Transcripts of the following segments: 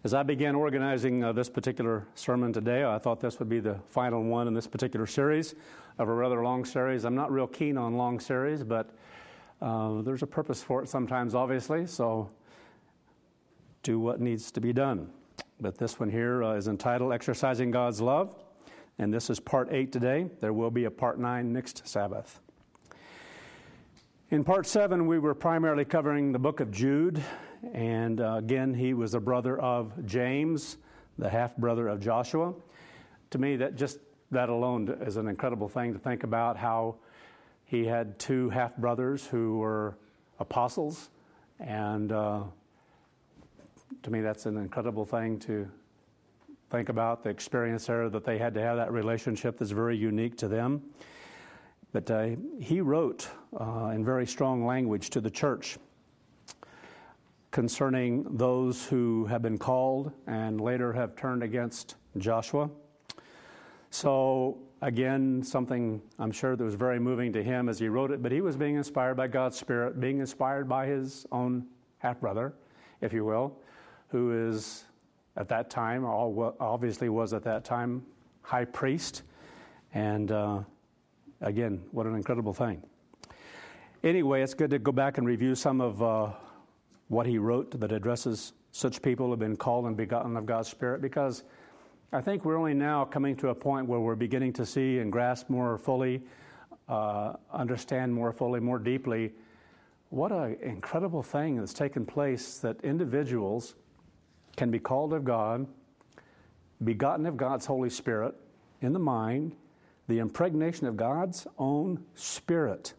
As I began organizing this particular sermon today, I thought this would be the final one in this particular series of a rather long series. I'm not real keen on long series, but there's a purpose for it sometimes, obviously, so do what needs to be done. But this one here is entitled Exercising God's Love, and this is part 8 today. There will be a part 9 next Sabbath. In part 7, we were primarily covering the book of Jude, and again, he was a brother of James, the half-brother of Joshua. To me, that alone is an incredible thing to think about, how he had two half-brothers who were apostles, and to me, that's an incredible thing to think about, the experience there that they had to have that relationship that's very unique to them. But he wrote in very strong language to the church concerning those who have been called and later have turned against Joshua. So, again, something I'm sure that was very moving to him as he wrote it, but he was being inspired by God's Spirit, being inspired by his own half-brother, if you will, who is at that time, obviously was at that time, high priest. And again, what an incredible thing. Anyway, it's good to go back and review some of what he wrote that addresses such people who have been called and begotten of God's Spirit, because I think we're only now coming to a point where we're beginning to see and grasp more fully, understand more fully, more deeply, what an incredible thing that's taken place, that individuals can be called of God, begotten of God's Holy Spirit in the mind, the impregnation of God's own Spirit,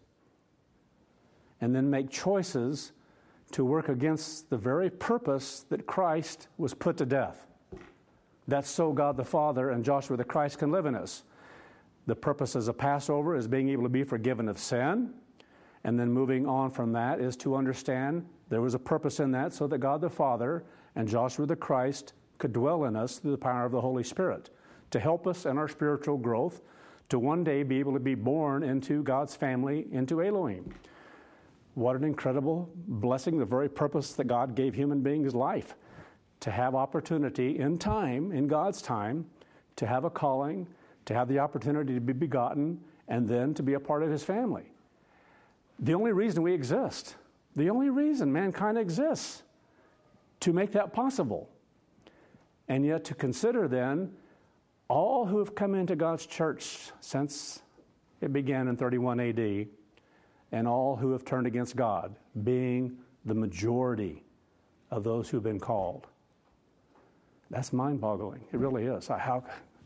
and then make choices to work against the very purpose that Christ was put to death. That's so God the Father and Joshua the Christ can live in us. The purpose as a Passover is being able to be forgiven of sin, and then moving on from that is to understand there was a purpose in that so that God the Father and Joshua the Christ could dwell in us through the power of the Holy Spirit to help us in our spiritual growth, to one day be able to be born into God's family, into Elohim. What an incredible blessing, the very purpose that God gave human beings life, to have opportunity in time, in God's time, to have a calling, to have the opportunity to be begotten, and then to be a part of his family. The only reason we exist, the only reason mankind exists, to make that possible. And yet to consider then all who have come into God's church since it began in 31 AD, and all who have turned against God, being the majority of those who've been called. That's mind-boggling. It really is. How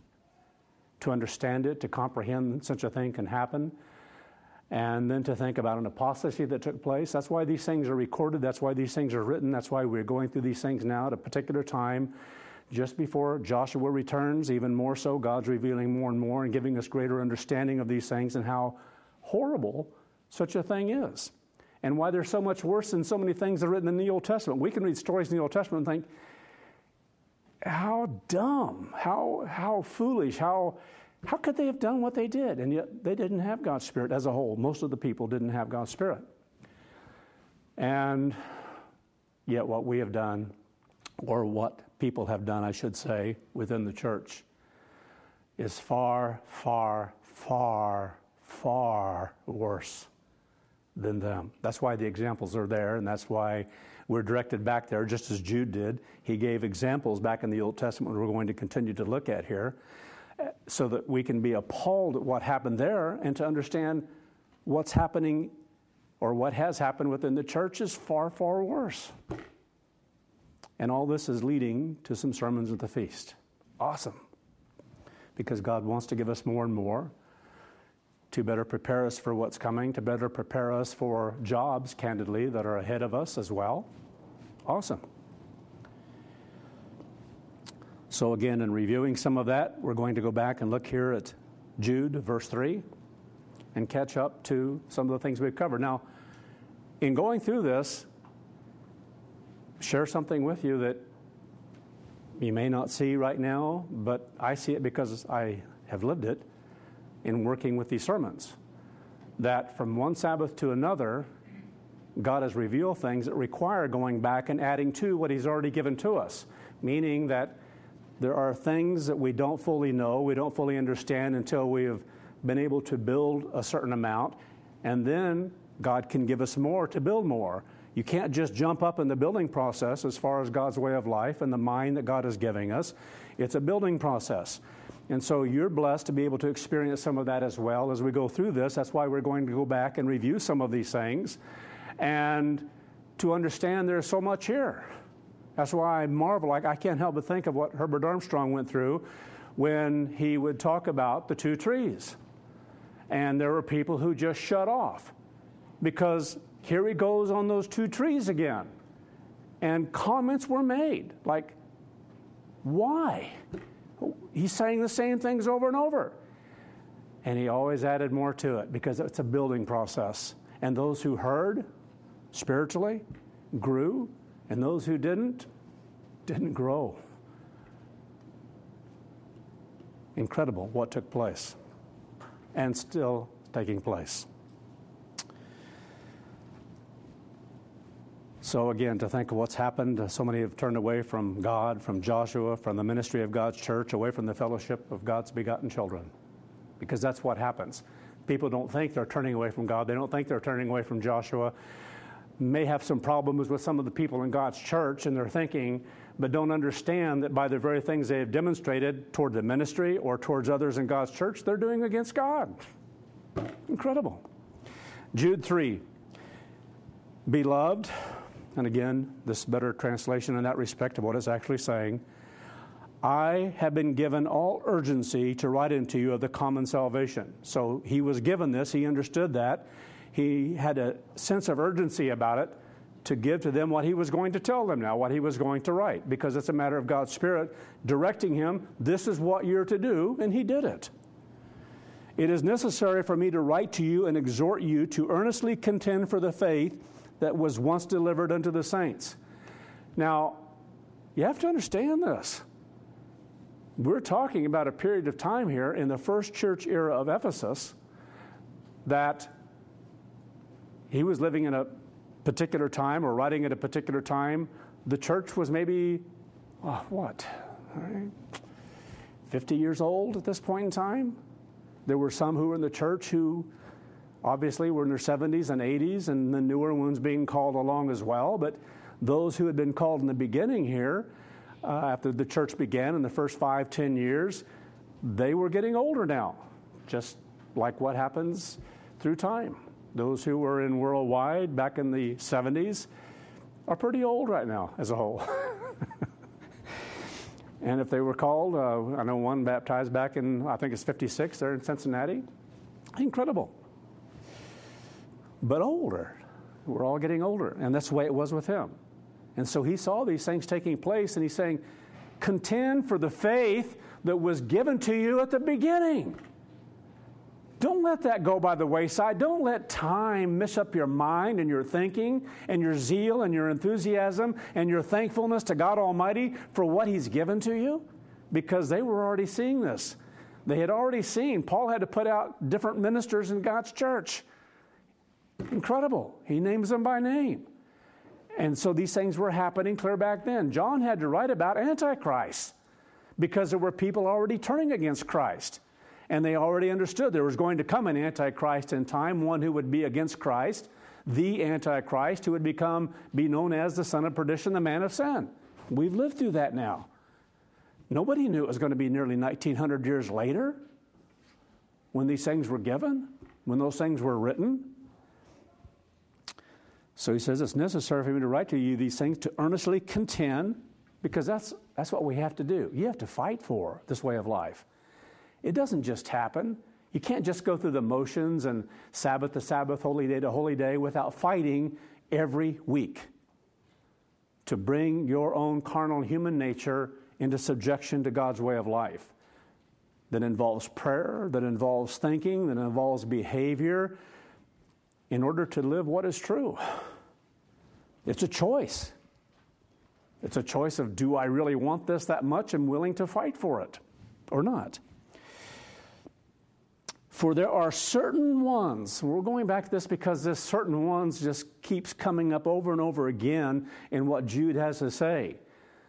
to understand it, to comprehend such a thing can happen, and then to think about an apostasy that took place. That's why these things are recorded. That's why these things are written. That's why we're going through these things now at a particular time, just before Joshua returns. Even more so, God's revealing more and more and giving us greater understanding of these things and how horrible such a thing is, and why they're so much worse than so many things that are written in the Old Testament. We can read stories in the Old Testament and think, how dumb, how foolish, how could they have done what they did? And yet they didn't have God's Spirit as a whole. Most of the people didn't have God's Spirit. And yet what we have done, or what people have done, I should say, within the church, is far, far, far, far worse than them. That's why the examples are there, and that's why we're directed back there, just as Jude did. He gave examples back in the Old Testament we're going to continue to look at here, so that we can be appalled at what happened there and to understand what's happening, or what has happened within the church, is far, far worse. And all this is leading to some sermons at the feast. Awesome. Because God wants to give us more and more, to better prepare us for what's coming, to better prepare us for jobs, candidly, that are ahead of us as well. Awesome. So again, in reviewing some of that, we're going to go back and look here at Jude, verse 3, and catch up to some of the things we've covered. Now, in going through this, share something with you that you may not see right now, but I see it because I have lived it in working with these sermons, that from one Sabbath to another, God has revealed things that require going back and adding to what he's already given to us. meaning that there are things that we don't fully know, we don't fully understand until we have been able to build a certain amount, and then God can give us more to build more. You can't just jump up in the building process as far as God's way of life and the mind that God is giving us. It's a building process. And so you're blessed to be able to experience some of that as well as we go through this. That's why we're going to go back and review some of these things and to understand there's so much here. That's why I marvel. I can't help but think of what Herbert Armstrong went through when he would talk about the two trees. And there were people who just shut off because here he goes on those two trees again. And comments were made like, why? He's saying the same things over and over. And he always added more to it because it's a building process. And those who heard spiritually grew, and those who didn't grow. Incredible what took place and still taking place. So again, to think of what's happened, so many have turned away from God, from Joshua, from the ministry of God's church, away from the fellowship of God's begotten children. Because that's what happens. People don't think they're turning away from God. They don't think they're turning away from Joshua. May have some problems with some of the people in God's church in their thinking, but don't understand that by the very things they have demonstrated toward the ministry or towards others in God's church, they're doing against God. Incredible. Jude 3, beloved, and again, this better translation in that respect of what it's actually saying, I have been given all urgency to write unto you of the common salvation. So he was given this, he understood that. He had a sense of urgency about it to give to them what he was going to tell them now, what he was going to write, because it's a matter of God's Spirit directing him, this is what you're to do, and he did it. It is necessary for me to write to you and exhort you to earnestly contend for the faith that was once delivered unto the saints. Now, you have to understand this. We're talking about a period of time here in the first church era of Ephesus that he was living in a particular time or writing at a particular time. The church was maybe, 50 years old at this point in time? There were some who were in the church who obviously were in their 70s and 80s, and the newer ones being called along as well. But those who had been called in the beginning here, after the church began in the first 5-10 years, they were getting older now, just like what happens through time. Those who were in worldwide back in the 70s are pretty old right now as a whole. And if they were called, I know one baptized back in, I think it's 56 there in Cincinnati. Incredible. But older. We're all getting older. And that's the way it was with him. And so he saw these things taking place, and he's saying, contend for the faith that was given to you at the beginning. Don't let that go by the wayside. Don't let time mess up your mind and your thinking and your zeal and your enthusiasm and your thankfulness to God Almighty for what He's given to you, because they were already seeing this. They had already seen. Paul had to put out different ministers in God's church. Incredible. He names them by name. And so these things were happening clear back then. John had to write about Antichrist because there were people already turning against Christ. And they already understood there was going to come an Antichrist in time, one who would be against Christ, the Antichrist, who would be known as the son of perdition, the man of sin. We've lived through that now. Nobody knew it was going to be nearly 1,900 years later when these things were given, when those things were written. So he says it's necessary for me to write to you these things to earnestly contend, because that's what we have to do. You have to fight for this way of life. It doesn't just happen. You can't just go through the motions and Sabbath to Sabbath, holy day to holy day without fighting every week to bring your own carnal human nature into subjection to God's way of life. That involves prayer, that involves thinking, that involves behavior in order to live what is true. It's a choice. It's a choice of, do I really want this that much? I'm willing to fight for it or not. For there are certain ones, we're going back to this because this certain ones just keeps coming up over and over again in what Jude has to say.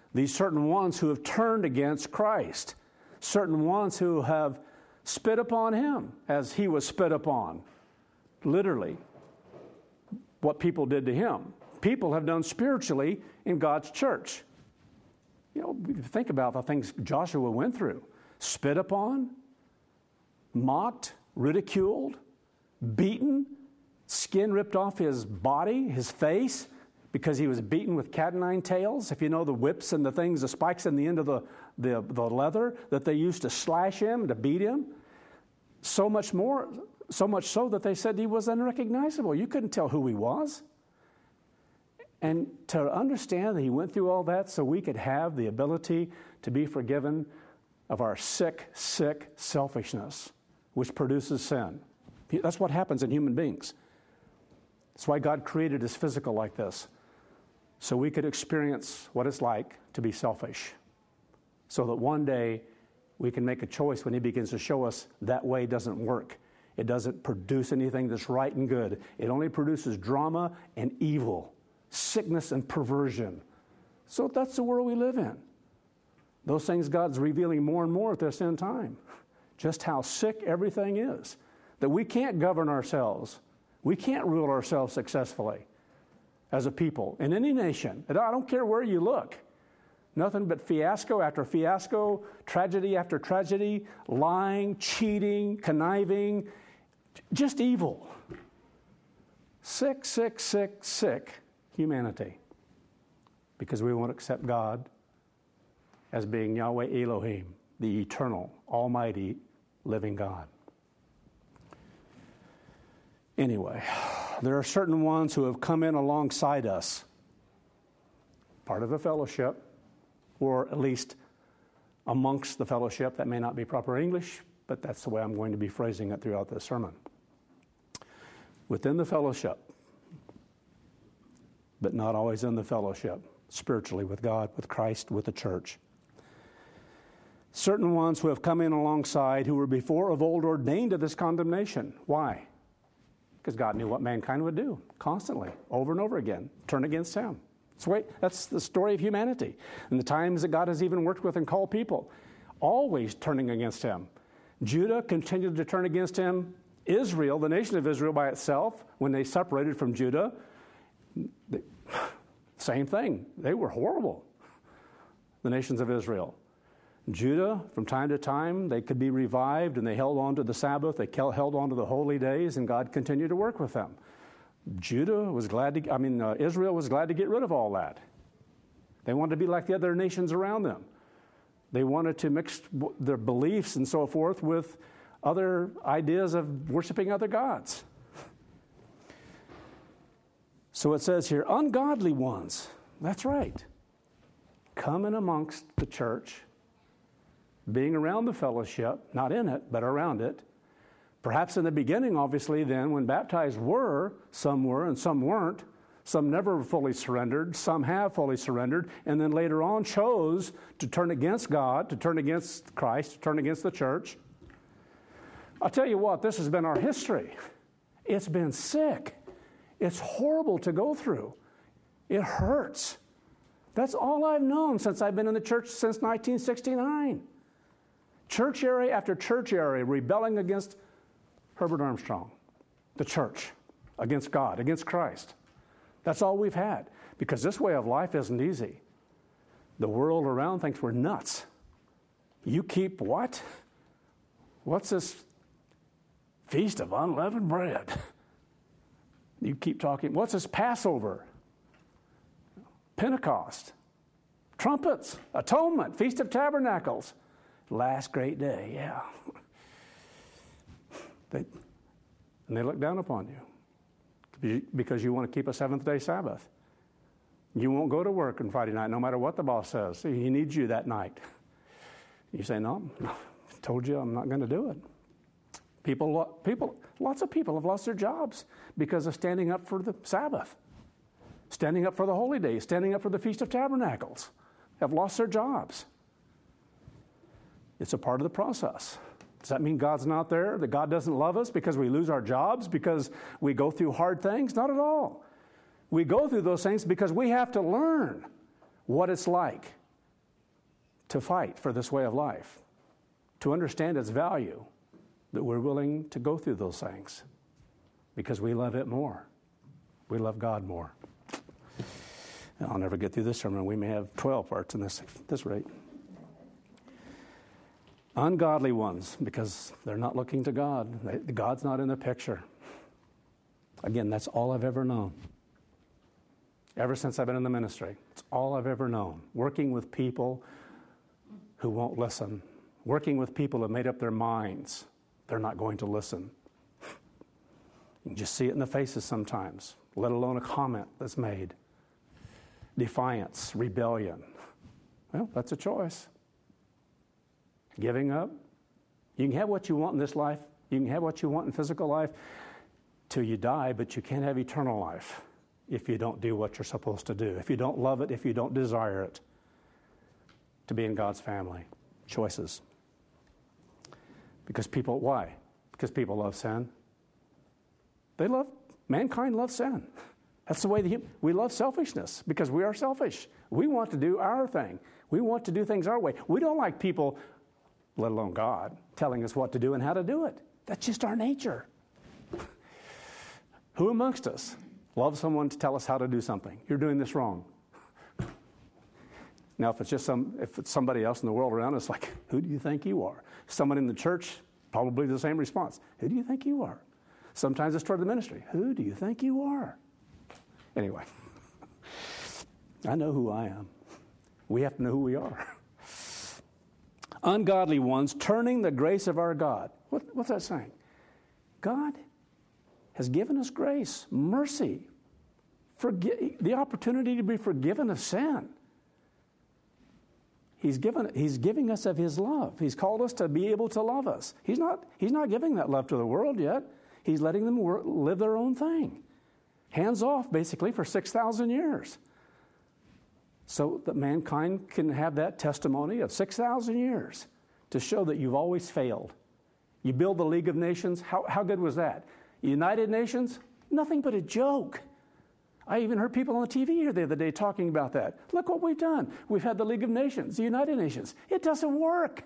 These certain ones who have turned against Christ, certain ones who have spit upon him as he was spit upon. Literally, what people did to him. People have done spiritually in God's church. You know, think about the things Joshua went through. Spit upon, mocked, ridiculed, beaten, skin ripped off his body, his face, because he was beaten with cat o' nine tails. If you know the whips and the things, the spikes in the end of the leather that they used to slash him, to beat him. So much so that they said he was unrecognizable. You couldn't tell who he was. And to understand that he went through all that so we could have the ability to be forgiven of our sick selfishness, which produces sin. That's what happens in human beings. That's why God created us physical like this, so we could experience what it's like to be selfish, so that one day we can make a choice when he begins to show us that way doesn't work. It doesn't produce anything that's right and good. It only produces drama and evil, sickness and perversion. So that's the world we live in. Those things God's revealing more and more at this end time. Just how sick everything is. That we can't govern ourselves. We can't rule ourselves successfully as a people in any nation. I don't care where you look. Nothing but fiasco after fiasco, tragedy after tragedy, lying, cheating, conniving, just evil. Sick humanity. Because we won't accept God as being Yahweh Elohim, the eternal, almighty, living God. Anyway, there are certain ones who have come in alongside us, part of the fellowship, or at least amongst the fellowship. That may not be proper English, but that's the way I'm going to be phrasing it throughout this sermon. Within the fellowship, but not always in the fellowship, spiritually with God, with Christ, with the church. Certain ones who have come in alongside who were before of old ordained to this condemnation. Why? Because God knew what mankind would do constantly, over and over again, turn against him. That's the story of humanity. And the times that God has even worked with and called people, always turning against him. Judah continued to turn against him. Israel, the nation of Israel by itself, when they separated from Judah, same thing. They were horrible, the nations of Israel. Judah, from time to time, they could be revived, and they held on to the Sabbath, they held on to the holy days, and God continued to work with them. Israel was glad to get rid of all that. They wanted to be like the other nations around them. They wanted to mix their beliefs and so forth with other ideas of worshiping other gods. So it says here, ungodly ones. That's right. Coming amongst the church, being around the fellowship, not in it, but around it. Perhaps in the beginning, obviously, then, when baptized some were and some weren't. Some never fully surrendered, some have fully surrendered, and then later on chose to turn against God, to turn against Christ, to turn against the church. I'll tell you what, this has been our history. It's been sick. It's horrible to go through. It hurts. That's all I've known since I've been in the church since 1969. Church area after church area rebelling against Herbert Armstrong, the church, against God, against Christ. That's all we've had, because this way of life isn't easy. The world around thinks we're nuts. You keep what? What's this Feast of Unleavened Bread? You keep talking, what's this Passover? Pentecost, trumpets, atonement, Feast of Tabernacles, last great day, yeah. And they look down upon you because you want to keep a seventh-day Sabbath. You won't go to work on Friday night no matter what the boss says. He needs you that night. You say, no, I told you I'm not going to do it. Lots of people have lost their jobs because of standing up for the Sabbath, standing up for the holy days, standing up for the Feast of Tabernacles, have lost their jobs. It's a part of the process. Does that mean God's not there, that God doesn't love us because we lose our jobs, because we go through hard things? Not at all. We go through those things because we have to learn what it's like to fight for this way of life, to understand its value, that we're willing to go through those things because we love it more. We love God more. I'll never get through this sermon. We may have 12 parts in this rate. Ungodly ones, because they're not looking to God. God's not in the picture. Again, that's all I've ever known. Ever since I've been in the ministry, it's all I've ever known. Working with people who won't listen. Working with people who have made up their minds. They're not going to listen. You can just see it in the faces sometimes, let alone a comment that's made. Defiance, rebellion. Well, that's a choice. Giving up. You can have what you want in this life. You can have what you want in physical life till you die, but you can't have eternal life if you don't do what you're supposed to do. If you don't love it, if you don't desire it, to be in God's family. Choices. Why? Because people love sin. Mankind loves sin. That's the way we love selfishness because we are selfish. We want to do our thing. We want to do things our way. We don't like people, let alone God, telling us what to do and how to do it. That's just our nature. Who amongst us loves someone to tell us how to do something? You're doing this wrong. Now, if it's somebody else in the world around us, like, who do you think you are? Someone in the church, probably the same response. Who do you think you are? Sometimes it's toward the ministry. Who do you think you are? Anyway, I know who I am. We have to know who we are. Ungodly ones turning the grace of our God. What's that saying? God has given us grace, mercy, the opportunity to be forgiven of sin. He's giving us of His love. He's called us to be able to love us. He's not giving that love to the world yet. He's letting them live their own thing. Hands off, basically, for 6,000 years. So that mankind can have that testimony of 6,000 years to show that you've always failed. You build the League of Nations. How good was that? United Nations? Nothing but a joke. I even heard people on the TV here the other day talking about that. Look what we've done. We've had the League of Nations, the United Nations. It doesn't work.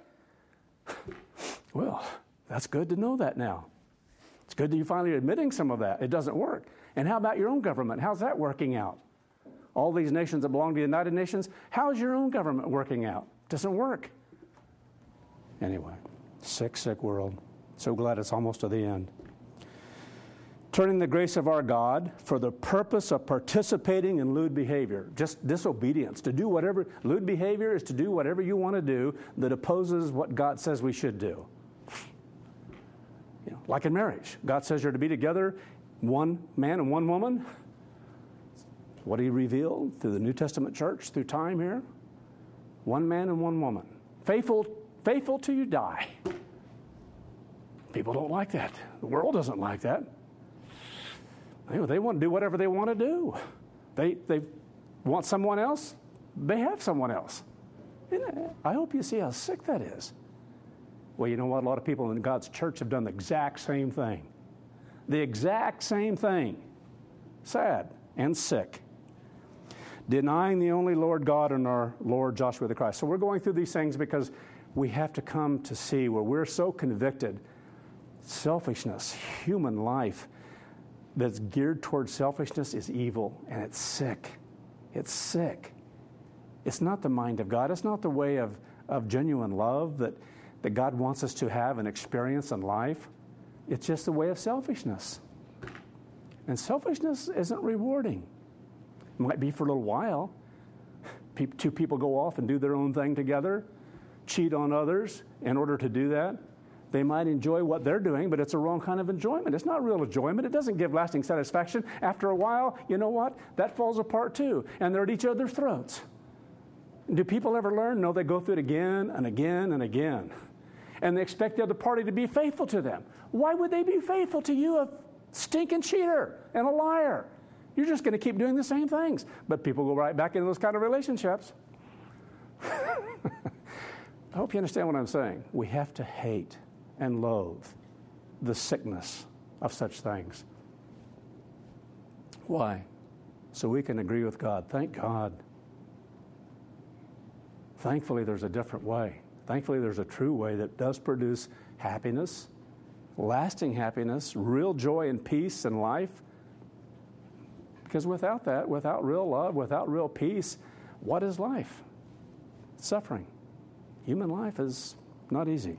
Well, that's good to know that now. It's good that you're finally admitting some of that. It doesn't work. And how about your own government? How's that working out? All these nations that belong to the United Nations, how's your own government working out? Doesn't work. Anyway, sick world. So glad it's almost to the end. Turning the grace of our God for the purpose of participating in lewd behavior. Just disobedience. Lewd behavior is to do whatever you want to do that opposes what God says we should do. Like in marriage. God says you're to be together, one man and one woman. What He revealed through the New Testament church, through time here. One man and one woman. Faithful till you die. People don't like that. The world doesn't like that. They want to do whatever they want to do. They want someone else, they have someone else. I hope you see how sick that is. Well, you know what? A lot of people in God's church have done the exact same thing. The exact same thing. Sad and sick. Denying the only Lord God and our Lord Joshua the Christ. So we're going through these things because we have to come to see where we're so convicted. Selfishness, human life that's geared towards selfishness is evil, and it's sick. It's sick. It's not the mind of God. It's not the way of genuine love that God wants us to have and experience in life. It's just the way of selfishness. And selfishness isn't rewarding. It might be for a little while. Two people go off and do their own thing together, cheat on others in order to do that. They might enjoy what they're doing, but it's a wrong kind of enjoyment. It's not real enjoyment. It doesn't give lasting satisfaction. After a while, you know what? That falls apart too, and they're at each other's throats. Do people ever learn? No, they go through it again and again and again. And they expect the other party to be faithful to them. Why would they be faithful to you, a stinking cheater and a liar? You're just going to keep doing the same things. But people go right back into those kind of relationships. I hope you understand what I'm saying. We have to hate and loathe the sickness of such things. Why? So we can agree with God. Thank God. Thankfully, there's a different way. Thankfully, there's a true way that does produce happiness, lasting happiness, real joy and peace in life. Because without that, without real love, without real peace, what is life? Suffering. Human life is not easy.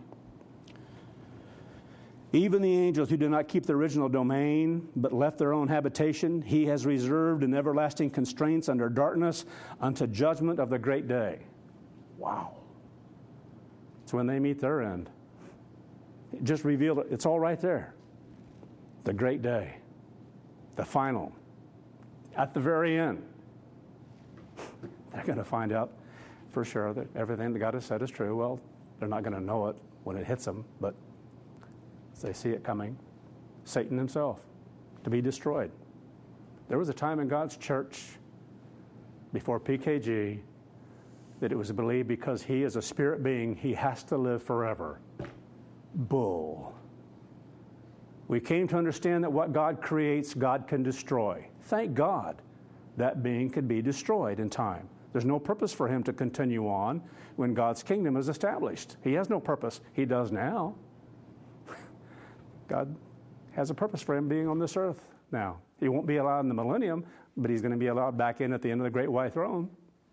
Even the angels who did not keep the original domain, but left their own habitation, he has reserved in everlasting constraints under darkness unto judgment of the great day. Wow. It's when they meet their end. It just revealed it. It's all right there. The great day. The final. At the very end. They're going to find out for sure that everything that God has said is true. Well, they're not going to know it when it hits them, but they see it coming. Satan himself to be destroyed. There was a time in God's church before PKG that it was believed because he is a spirit being, he has to live forever. Bull. We came to understand that what God creates, God can destroy. Thank God that being could be destroyed in time. There's no purpose for him to continue on when God's kingdom is established. He has no purpose. He does now. God has a purpose for him being on this earth now. He won't be allowed in the millennium, but he's going to be allowed back in at the end of the great white throne.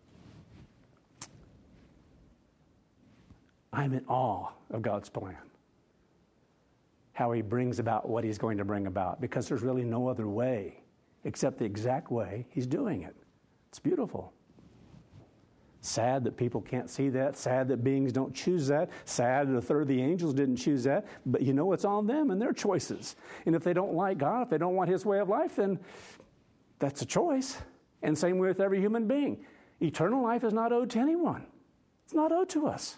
I'm in awe of God's plan. How he brings about what he's going to bring about, because there's really no other way except the exact way he's doing it. It's beautiful. Sad that people can't see that. Sad that beings don't choose that. Sad that a third of the angels didn't choose that. But you know it's on them and their choices. And if they don't like God, if they don't want his way of life, then that's a choice. And same with every human being. Eternal life is not owed to anyone. It's not owed to us.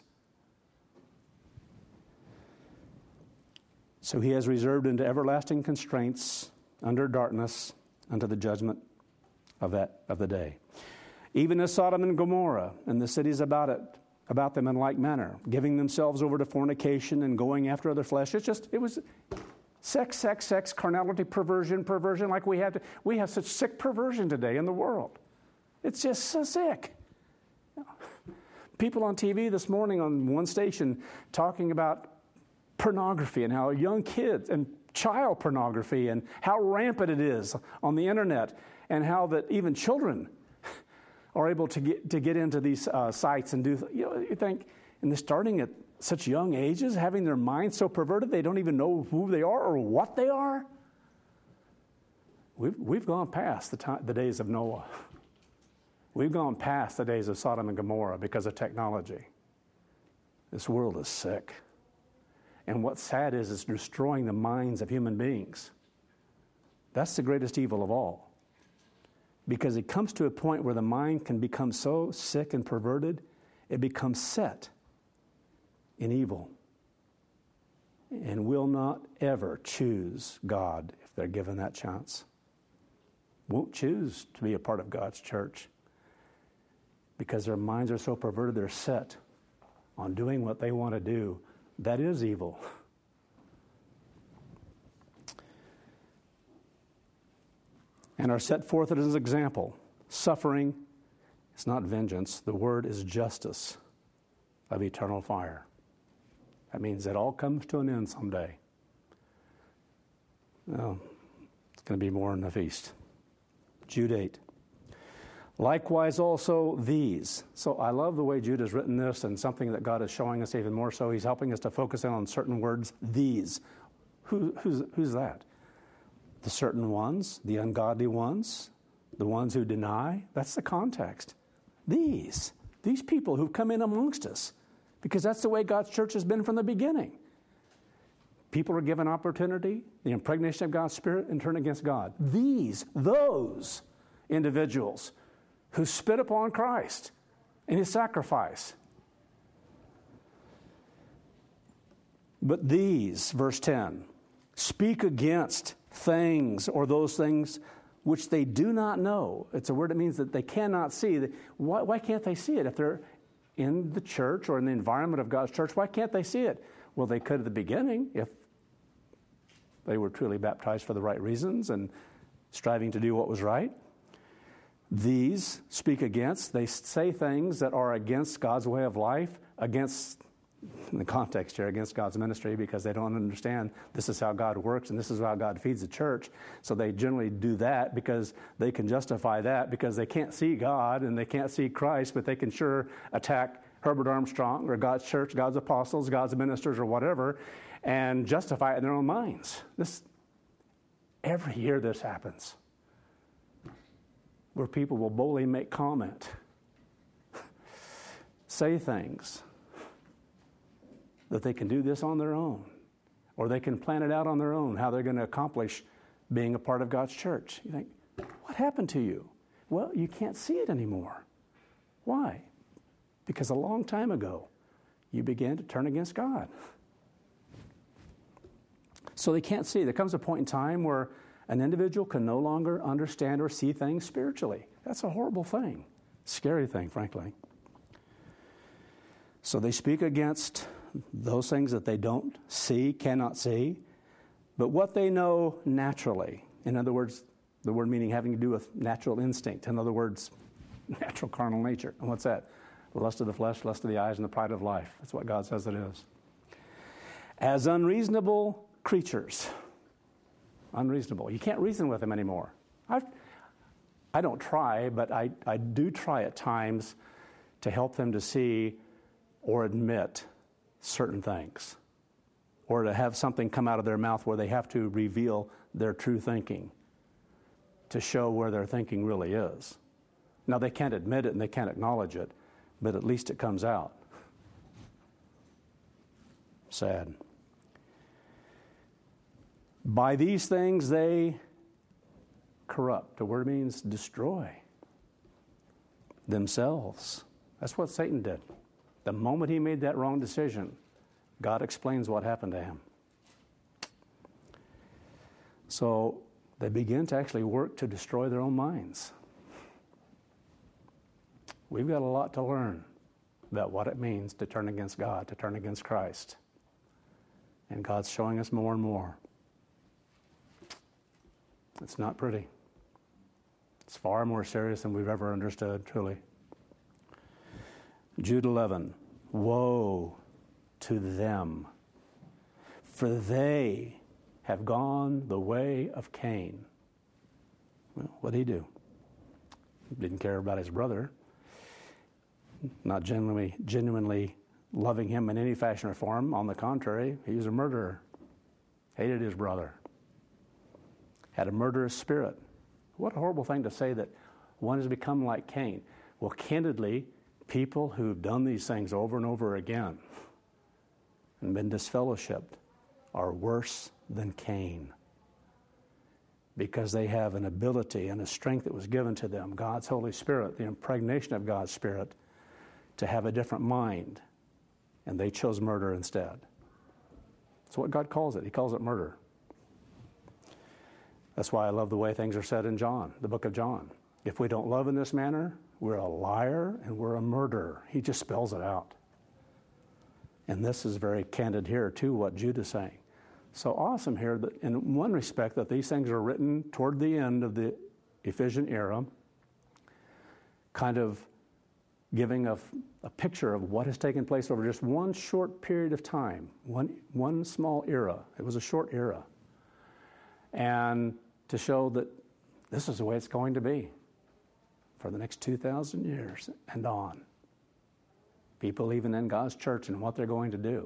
So he has reserved into everlasting constraints under darkness unto the judgment of the day. Even as Sodom and Gomorrah and the cities about them in like manner, giving themselves over to fornication and going after other flesh. It was sex, carnality, perversion like we have such sick perversion today in the world. It's just so sick. People on TV this morning on one station talking about pornography and how young kids and child pornography and how rampant it is on the internet, and how that even children are able to get into these sites and do, you think, and they're starting at such young ages, having their minds so perverted they don't even know who they are or what they are. We've gone past the days of Noah. We've gone past the days of Sodom and Gomorrah because of technology. This world is sick. And what's sad is it's destroying the minds of human beings. That's the greatest evil of all. Because it comes to a point where the mind can become so sick and perverted, it becomes set in evil and will not ever choose God if they're given that chance. Won't choose to be a part of God's church because their minds are so perverted, they're set on doing what they want to do. That is evil. And are set forth as an example. Suffering is not vengeance. The word is justice of eternal fire. That means it all comes to an end someday. Well, it's going to be more in the feast. Jude 8. Likewise also these. So I love the way Jude has written this, and something that God is showing us even more so. He's helping us to focus in on certain words. These. Who's that? The certain ones, the ungodly ones, the ones who deny. That's the context. These people who've come in amongst us, because that's the way God's church has been from the beginning. People are given opportunity, the impregnation of God's Spirit, and turn against God. Those individuals who spit upon Christ and his sacrifice. But these, verse 10, speak against things or those things which they do not know. It's a word that means that they cannot see. Why can't they see it? If they're in the church or in the environment of God's church, why can't they see it? Well, they could at the beginning if they were truly baptized for the right reasons and striving to do what was right. These speak against, they say things that are against God's way of life, against, in the context here, against God's ministry, because they don't understand this is how God works and this is how God feeds the church. So they generally do that because they can justify that because they can't see God and they can't see Christ, but they can sure attack Herbert Armstrong or God's church, God's apostles, God's ministers, or whatever, and justify it in their own minds. Every year this happens, where people will boldly make comment, say things, that they can do this on their own, or they can plan it out on their own, how they're going to accomplish being a part of God's church. You think, what happened to you? Well, you can't see it anymore. Why? Because a long time ago, you began to turn against God. So they can't see. There comes a point in time where an individual can no longer understand or see things spiritually. That's a horrible thing. Scary thing, frankly. So they speak against those things that they don't see, cannot see, but what they know naturally. In other words, the word meaning having to do with natural instinct. In other words, natural carnal nature. And what's that? The lust of the flesh, lust of the eyes, and the pride of life. That's what God says it is. As unreasonable creatures. Unreasonable. You can't reason with them anymore. I don't try, but I do try at times to help them to see or admit certain things, or to have something come out of their mouth where they have to reveal their true thinking to show where their thinking really is. Now, they can't admit it and they can't acknowledge it, but at least it comes out. Sad. By these things they corrupt. The word means destroy themselves. That's what Satan did. The moment he made that wrong decision, God explains what happened to him. So they begin to actually work to destroy their own minds. We've got a lot to learn about what it means to turn against God, to turn against Christ. And God's showing us more and more. It's not pretty. It's far more serious than we've ever understood, truly. Jude 11, woe to them, for they have gone the way of Cain. Well, what did he do? He didn't care about his brother, not genuinely loving him in any fashion or form. On the contrary, he was a murderer, hated his brother, had a murderous spirit. What a horrible thing to say that one has become like Cain. Well, candidly, people who've done these things over and over again and been disfellowshipped are worse than Cain, because they have an ability and a strength that was given to them, God's Holy Spirit, the impregnation of God's Spirit, to have a different mind, and they chose murder instead. That's what God calls it. He calls it murder. That's why I love the way things are said in John, the book of John. If we don't love in this manner, we're a liar and we're a murderer. He just spells it out. And this is very candid here, too, what Jude is saying. So awesome here that in one respect that these things are written toward the end of the Ephesian era, kind of giving a picture of what has taken place over just one short period of time, one small era. It was a short era. And to show that this is the way it's going to be for the next 2,000 years and on. People even in God's church and what they're going to do.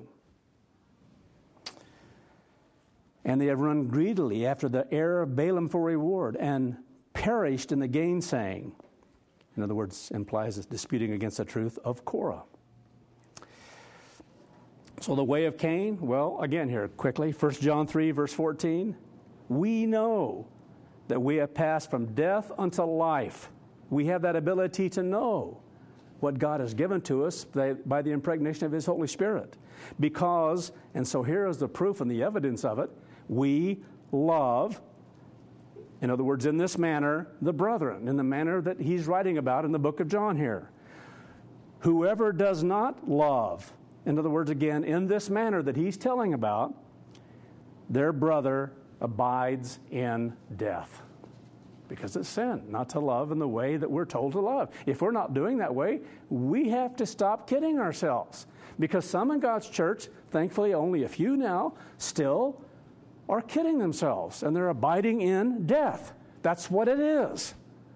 And they have run greedily after the heir of Balaam for reward and perished in the gainsaying. In other words, implies it's disputing against the truth of Korah. So the way of Cain, well, again here quickly, 1 John 3, verse 14. We know that we have passed from death unto life. We have that ability to know what God has given to us by the impregnation of His Holy Spirit. Because, and so here is the proof and the evidence of it, we love, in other words, in this manner, the brethren, in the manner that he's writing about in the book of John here. Whoever does not love, in other words, again, in this manner that he's telling about, their brother abides in death. because it's sin not to love in the way that we're told to love. If we're not doing that way, we have to stop kidding ourselves, because some in God's church, thankfully only a few now, still are kidding themselves, and they're abiding in death. That's what it is.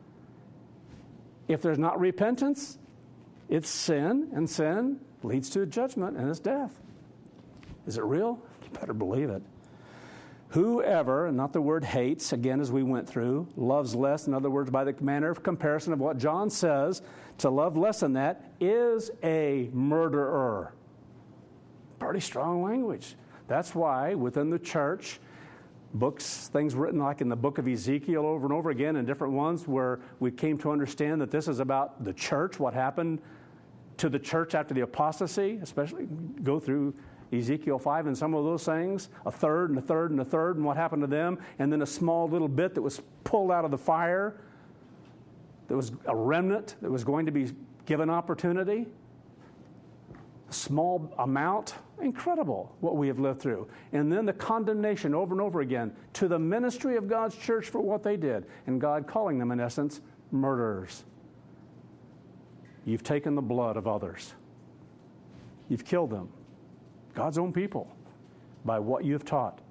If there's not repentance, it's sin, and sin leads to judgment, and it's death. Is it real? You better believe it. Whoever, and not the word hates, again, as we went through, loves less, in other words, by the manner of comparison of what John says, to love less than that, is a murderer. Pretty strong language. That's why within the church, books, things written like in the book of Ezekiel over and over again, and different ones where we came to understand that this is about the church, what happened to the church after the apostasy, especially go through Ezekiel 5 and some of those things, a third and a third and a third, and what happened to them, and then a small little bit that was pulled out of the fire. There was a remnant that was going to be given opportunity. A small amount. Incredible what we have lived through. And then the condemnation over and over again to the ministry of God's church for what they did, and God calling them, in essence, murderers. You've taken the blood of others. You've killed them. God's own people, by what you've taught.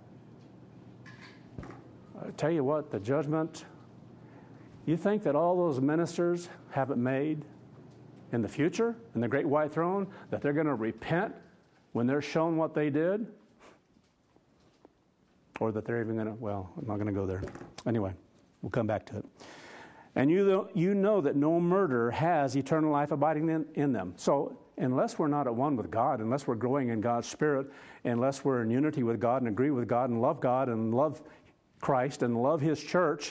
I tell you what, the judgment, you think that all those ministers have it made in the future, in the great white throne, that they're going to repent when they're shown what they did? Or that they're even going to, well, I'm not going to go there. Anyway, we'll come back to it. And you know that no murderer has eternal life abiding in them. So unless we're not at one with God, unless we're growing in God's Spirit, unless we're in unity with God and agree with God and love Christ and love His church,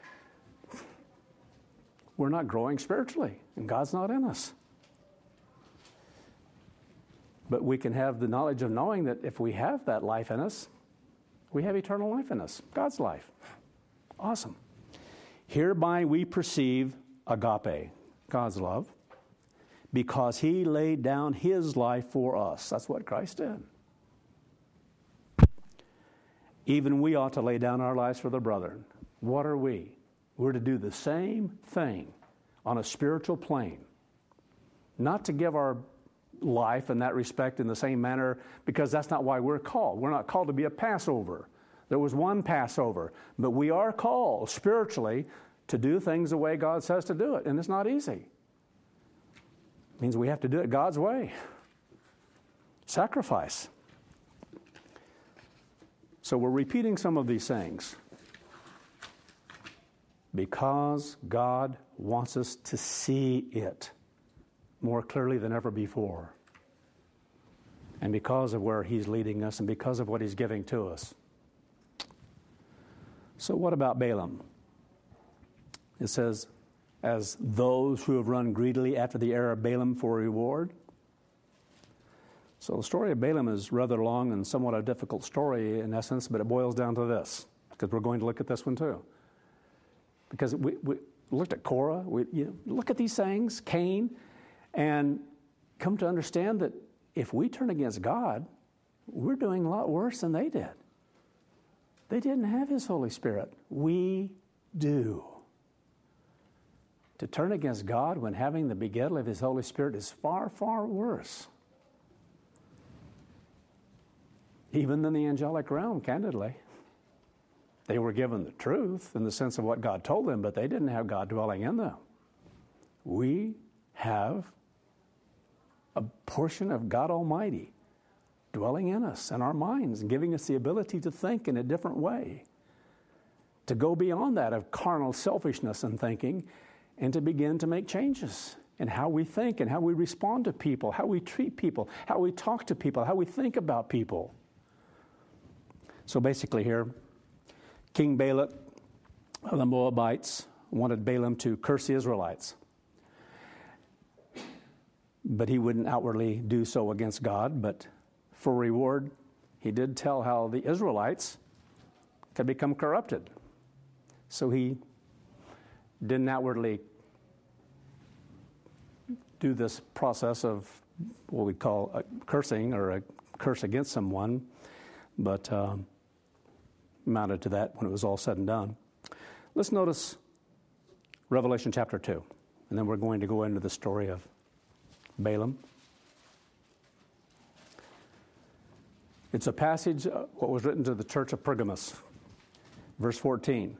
we're not growing spiritually, and God's not in us. But we can have the knowledge of knowing that if we have that life in us, we have eternal life in us, God's life. Awesome. Hereby we perceive agape, God's love, because He laid down His life for us. That's what Christ did. Even we ought to lay down our lives for the brethren. What are we? We're to do the same thing on a spiritual plane. Not to give our life in that respect in the same manner, because that's not why we're called. We're not called to be a Passover. There was one Passover, but we are called spiritually to do things the way God says to do it, and it's not easy. It means we have to do it God's way. Sacrifice. So we're repeating some of these things because God wants us to see it more clearly than ever before, and because of where He's leading us and because of what He's giving to us. So what about Balaam? It says, as those who have run greedily after the heir of Balaam for reward. So the story of Balaam is rather long and somewhat a difficult story in essence, but it boils down to this, because we're going to look at this one too. Because we looked at Korah, look at these things, Cain, and come to understand that if we turn against God, we're doing a lot worse than they did. They didn't have His Holy Spirit. We do. To turn against God when having the begettal of His Holy Spirit is far, far worse. Even than the angelic realm, candidly. They were given the truth in the sense of what God told them, but they didn't have God dwelling in them. We have a portion of God Almighty dwelling in us and our minds and giving us the ability to think in a different way, to go beyond that of carnal selfishness and thinking, and to begin to make changes in how we think and how we respond to people, how we treat people, how we talk to people, how we think about people. So basically here, King Balak of the Moabites wanted Balaam to curse the Israelites. But he wouldn't outwardly do so against God, but for reward, he did tell how the Israelites could become corrupted. So he didn't outwardly do this process of what we'd call a cursing or a curse against someone, but amounted to that when it was all said and done. Let's notice Revelation chapter 2. And then we're going to go into the story of Balaam. It's a passage, what was written to the church of Pergamos. Verse 14.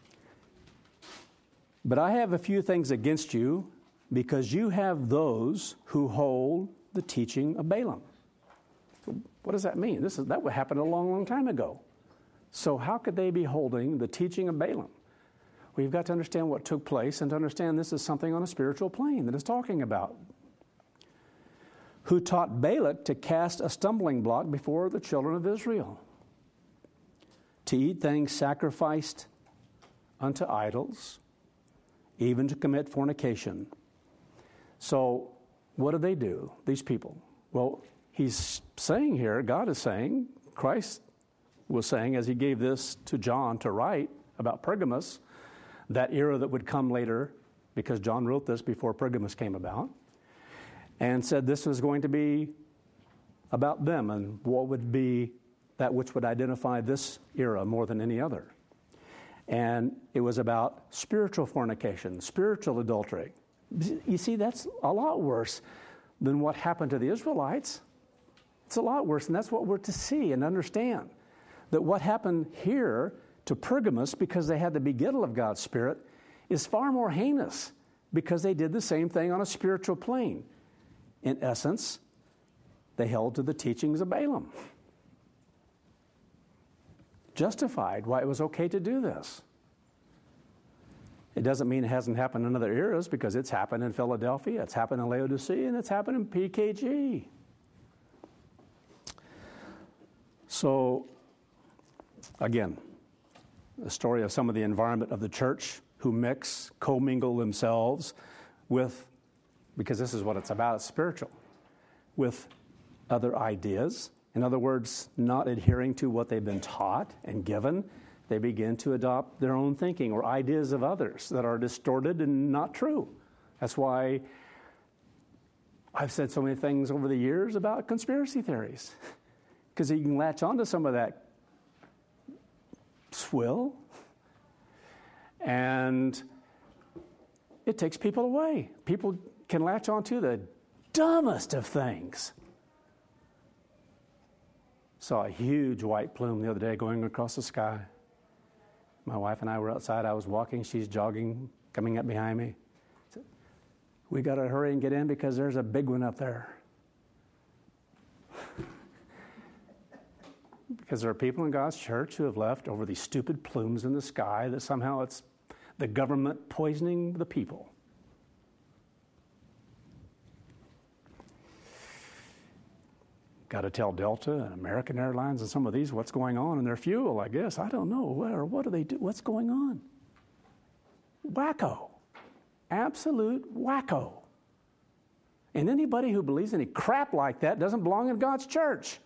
But I have a few things against you, because you have those who hold the teaching of Balaam. What does that mean? That happened a long, long time ago. So how could they be holding the teaching of Balaam? We've got to understand what took place and to understand this is something on a spiritual plane that it's talking about. Who taught Balak to cast a stumbling block before the children of Israel, to eat things sacrificed unto idols, even to commit fornication. So what do they do, these people? Well, he's saying here, God is saying, Christ was saying as he gave this to John to write about Pergamos, that era that would come later, because John wrote this before Pergamos came about, and said this was going to be about them and what would be that which would identify this era more than any other. And it was about spiritual fornication, spiritual adultery. You see, that's a lot worse than what happened to the Israelites. It's a lot worse, and that's what we're to see and understand. That what happened here to Pergamos, because they had the begettal of God's Spirit, is far more heinous because they did the same thing on a spiritual plane. In essence, they held to the teachings of Balaam. Justified why it was okay to do this. It doesn't mean it hasn't happened in other eras, because it's happened in Philadelphia, it's happened in Laodicea, and it's happened in PKG. So, again, the story of some of the environment of the church who commingle themselves with, because this is what it's about, it's spiritual, with other ideas. In other words, not adhering to what they've been taught and given, they begin to adopt their own thinking or ideas of others that are distorted and not true. That's why I've said so many things over the years about conspiracy theories, because you can latch onto some of that swill, and it takes people away. People can latch onto the dumbest of things. Saw a huge white plume the other day going across the sky. My wife and I were outside. I was walking. She's jogging, coming up behind me. Said, we got to hurry and get in because there's a big one up there. Because there are people in God's church who have left over these stupid plumes in the sky that somehow it's the government poisoning the people. Got to tell Delta and American Airlines and some of these what's going on in their fuel, I guess. I don't know. What do they do? What's going on? Wacko. Absolute wacko. And anybody who believes any crap like that doesn't belong in God's church.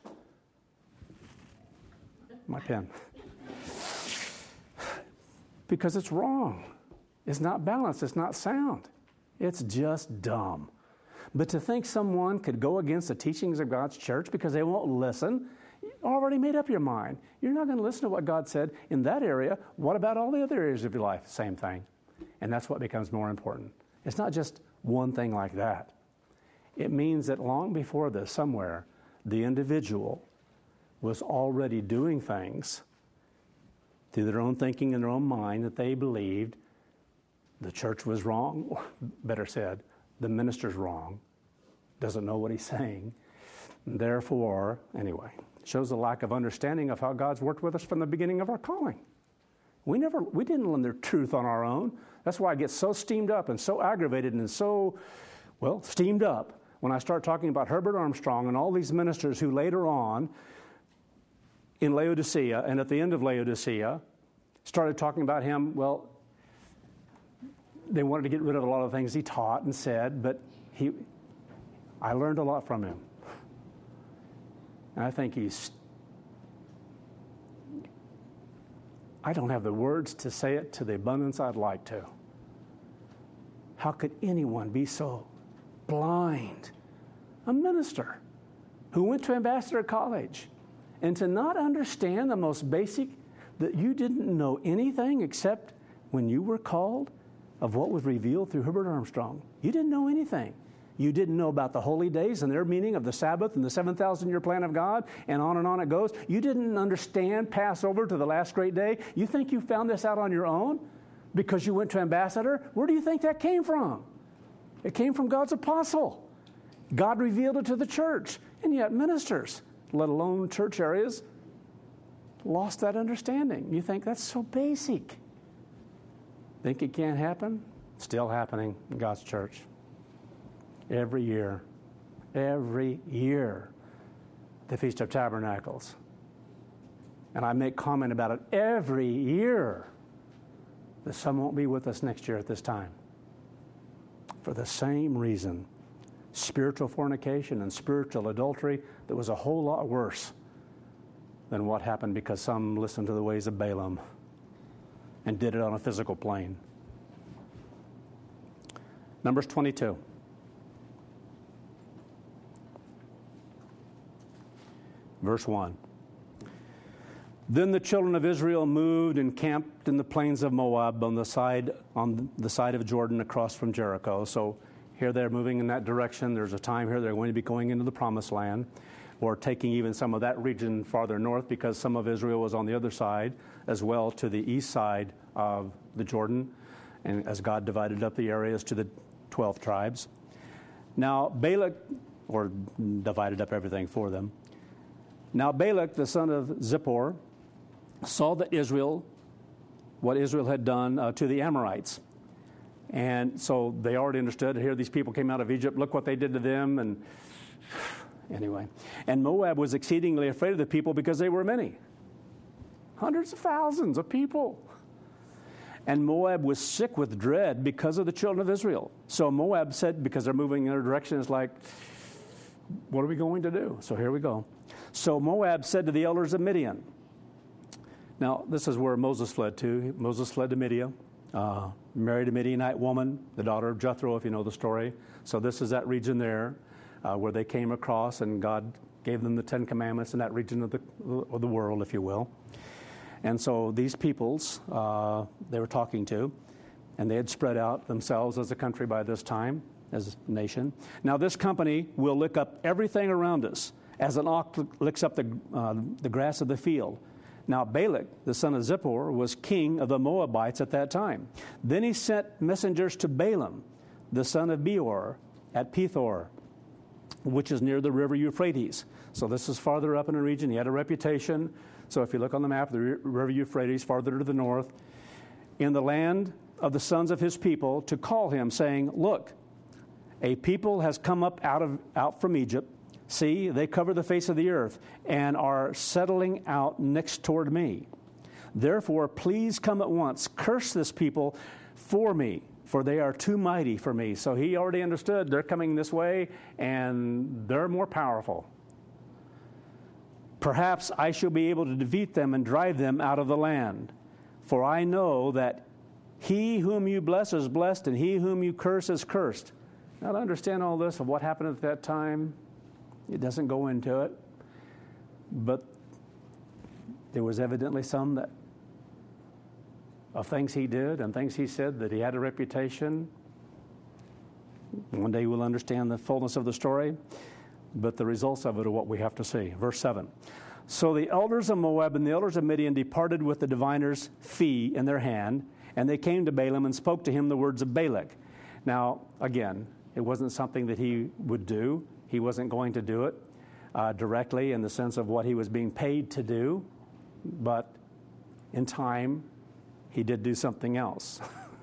My pen. Because it's wrong. It's not balanced. It's not sound. It's just dumb. But to think someone could go against the teachings of God's church because they won't listen, you already made up your mind. You're not going to listen to what God said in that area. What about all the other areas of your life? Same thing. And that's what becomes more important. It's not just one thing like that. It means that long before this, somewhere, the individual was already doing things through their own thinking and their own mind that they believed the church was wrong, or better said, the minister's wrong, doesn't know what he's saying. And therefore, anyway, shows a lack of understanding of how God's worked with us from the beginning of our calling. We didn't learn the truth on our own. That's why I get so steamed up and so aggravated and so, steamed up when I start talking about Herbert Armstrong and all these ministers who later on in Laodicea and at the end of Laodicea started talking about him. Well, they wanted to get rid of a lot of things he taught and said, but I learned a lot from him. And I think I don't have the words to say it to the abundance I'd like to. How could anyone be so blind? A minister who went to Ambassador College, and to not understand the most basic, that you didn't know anything except when you were called of what was revealed through Herbert Armstrong. You didn't know anything. You didn't know about the holy days and their meaning of the Sabbath and the 7,000-year plan of God, and on it goes. You didn't understand Passover to the last great day. You think you found this out on your own because you went to Ambassador? Where do you think that came from? It came from God's apostle. God revealed it to the church, and yet ministers, let alone church areas, lost that understanding. You think that's so basic. Think it can't happen? Still happening in God's church. Every year, the Feast of Tabernacles. And I make comment about it every year. The sun won't be with us next year at this time. For the same reason. Spiritual fornication and spiritual adultery that was a whole lot worse than what happened because some listened to the ways of Balaam and did it on a physical plane. Numbers 22. Verse 1. Then the children of Israel moved and camped in the plains of Moab on the side of Jordan across from Jericho. So here they're moving in that direction. There's a time here they're going to be going into the promised land, or taking even some of that region farther north, because some of Israel was on the other side as well, to the east side of the Jordan, and as God divided up the areas to the 12 tribes. Now Balak, or divided up everything for them. Now Balak, the son of Zippor, saw that what Israel had done to the Amorites. And so they already understood, here these people came out of Egypt, look what they did to them. And anyway, and Moab was exceedingly afraid of the people because they were many. Hundreds of thousands of people. And Moab was sick with dread because of the children of Israel. So Moab said, because they're moving in their direction, it's like, what are we going to do? So here we go. So Moab said to the elders of Midian. Now, this is where Moses fled to. Moses fled to Midian, married a Midianite woman, the daughter of Jethro, if you know the story. So this is that region there where they came across, and God gave them the 10 Commandments in that region of the world, if you will. And so these peoples they were talking to, and they had spread out themselves as a country by this time, as a nation. Now this company will lick up everything around us, as an ox licks up the grass of the field. Now Balak, the son of Zippor, was king of the Moabites at that time. Then he sent messengers to Balaam, the son of Beor, at Pethor, which is near the river Euphrates. So this is farther up in the region. He had a reputation. So if you look on the map, the river Euphrates, farther to the north, in the land of the sons of his people, to call him, saying, look, a people has come up out from Egypt. See, they cover the face of the earth and are settling out next toward me. Therefore, please come at once. Curse this people for me, for they are too mighty for me. So he already understood they're coming this way and they're more powerful. Perhaps I shall be able to defeat them and drive them out of the land. For I know that he whom you bless is blessed, and he whom you curse is cursed. Now, to understand all this of what happened at that time, it doesn't go into it. But there was evidently some of things he did and things he said that he had a reputation. One day we'll understand the fullness of the story. But the results of it are what we have to see. Verse 7. So the elders of Moab and the elders of Midian departed with the diviner's fee in their hand, and they came to Balaam and spoke to him the words of Balak. Now, again, it wasn't something that he would do. He wasn't going to do it directly in the sense of what he was being paid to do. But in time, he did do something else.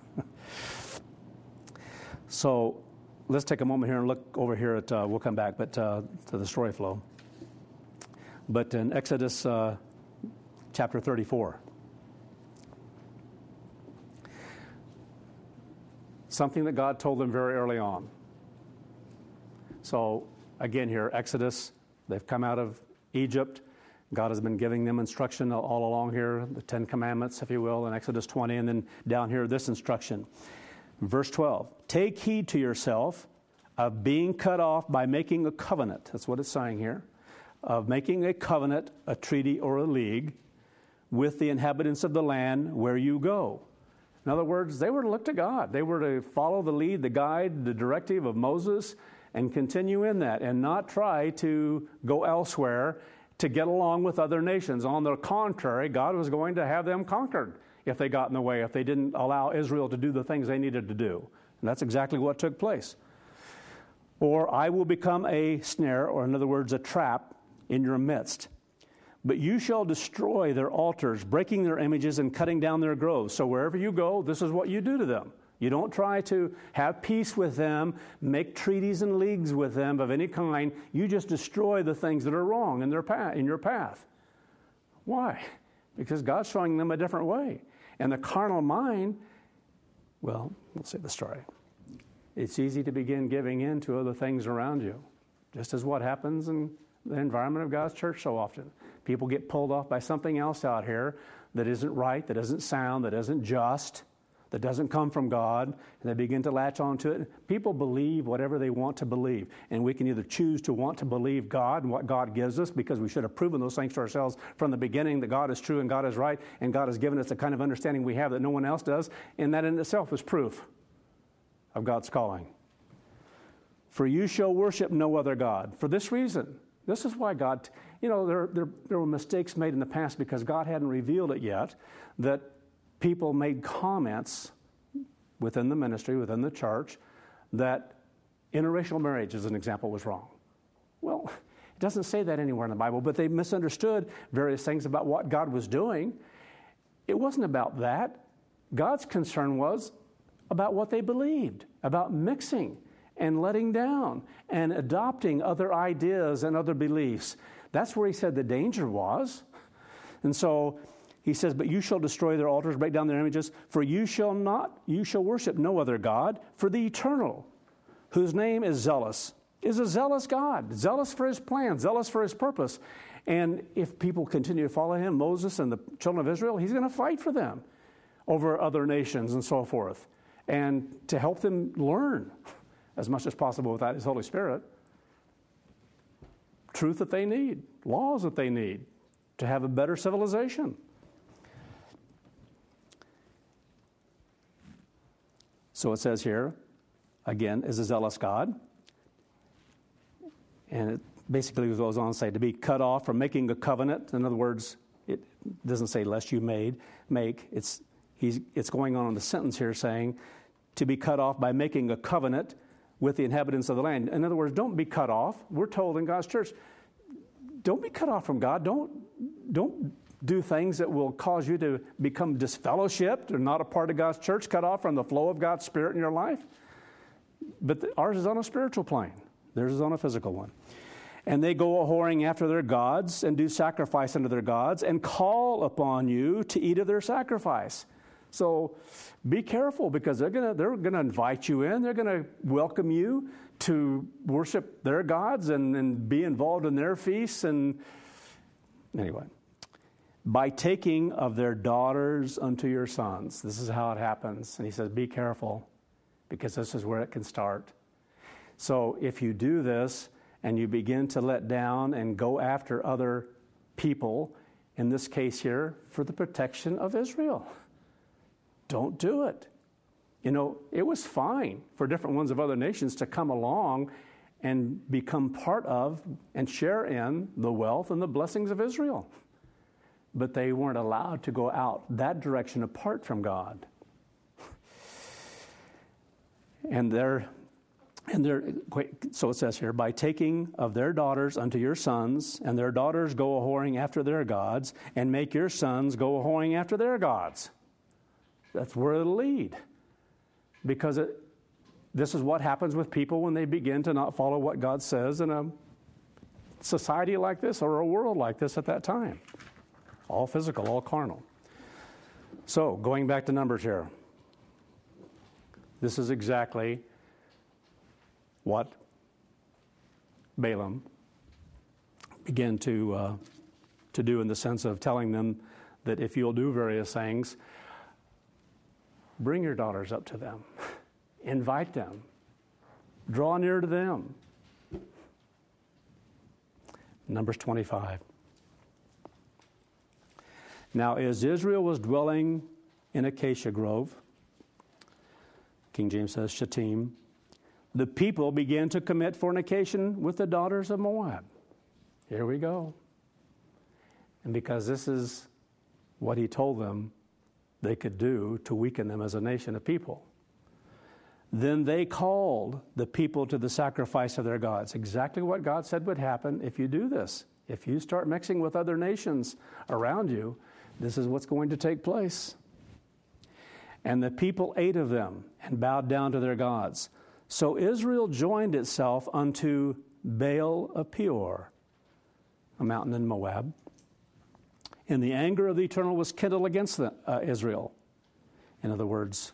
So let's take a moment here and look over here at, we'll come back, but to the story flow. But in Exodus chapter 34, something that God told them very early on. So again here, Exodus, they've come out of Egypt. God has been giving them instruction all along here, the 10 Commandments, if you will, in Exodus 20, and then down here, this instruction. Verse 12, take heed to yourself of being cut off by making a covenant. That's what it's saying here. Of making a covenant, a treaty, or a league with the inhabitants of the land where you go. In other words, they were to look to God. They were to follow the lead, the guide, the directive of Moses and continue in that and not try to go elsewhere to get along with other nations. On the contrary, God was going to have them conquered if they got in the way, if they didn't allow Israel to do the things they needed to do. And that's exactly what took place. Or I will become a snare, or in other words, a trap in your midst. But you shall destroy their altars, breaking their images and cutting down their groves. So wherever you go, this is what you do to them. You don't try to have peace with them, make treaties and leagues with them of any kind. You just destroy the things that are wrong in your path. Why? Because God's showing them a different way. And the carnal mind, well, we'll say the story. It's easy to begin giving in to other things around you, just as what happens in the environment of God's church so often. People get pulled off by something else out here that isn't right, that isn't sound, that isn't just, that doesn't come from God, and they begin to latch onto it. People believe whatever they want to believe, and we can either choose to want to believe God and what God gives us, because we should have proven those things to ourselves from the beginning, that God is true and God is right, and God has given us the kind of understanding we have that no one else does, and that in itself is proof of God's calling. For you shall worship no other God. For this reason, this is why God, there were mistakes made in the past because God hadn't revealed it yet, that people made comments within the ministry, within the church, that interracial marriage, as an example, was wrong. Well, it doesn't say that anywhere in the Bible, but they misunderstood various things about what God was doing. It wasn't about that. God's concern was about what they believed, about mixing and letting down and adopting other ideas and other beliefs. That's where he said the danger was. And so he says, but you shall destroy their altars, break down their images, for you shall worship no other God, for the eternal, whose name is zealous, is a zealous God, zealous for his plan, zealous for his purpose. And if people continue to follow him, Moses and the children of Israel, he's going to fight for them over other nations and so forth, and to help them learn as much as possible without his Holy Spirit, truth that they need, laws that they need to have a better civilization. So it says here, again, is a zealous God. And it basically goes on to say to be cut off from making a covenant. In other words, it doesn't say lest you make. It's going on in the sentence here saying to be cut off by making a covenant with the inhabitants of the land. In other words, don't be cut off. We're told in God's church, don't be cut off from God. Don't do things that will cause you to become disfellowshipped or not a part of God's church, cut off from the flow of God's Spirit in your life. But ours is on a spiritual plane. Theirs is on a physical one. And they go a-whoring after their gods and do sacrifice unto their gods and call upon you to eat of their sacrifice. So be careful, because they're gonna invite you in. They're going to welcome you to worship their gods and be involved in their feasts. And anyway, by taking of their daughters unto your sons. This is how it happens. And he says, be careful, because this is where it can start. So if you do this and you begin to let down and go after other people, in this case here, for the protection of Israel, don't do it. It was fine for different ones of other nations to come along and become part of and share in the wealth and the blessings of Israel. But they weren't allowed to go out that direction apart from God. So it says here, by taking of their daughters unto your sons, and their daughters go a-whoring after their gods, and make your sons go a-whoring after their gods. That's where it'll lead. Because this is what happens with people when they begin to not follow what God says in a society like this or a world like this at that time. All physical, all carnal. So, going back to Numbers here. This is exactly what Balaam began to do, in the sense of telling them that if you'll do various things, bring your daughters up to them. Invite them. Draw near to them. Numbers 25. Now, as Israel was dwelling in Acacia Grove, King James says Shittim, the people began to commit fornication with the daughters of Moab. Here we go. And because this is what he told them they could do to weaken them as a nation of people, then they called the people to the sacrifice of their gods. Exactly what God said would happen if you do this. If you start mixing with other nations around you, this is what's going to take place. And the people ate of them and bowed down to their gods. So Israel joined itself unto Baal of Peor, a mountain in Moab. And the anger of the Eternal was kindled against Israel. In other words,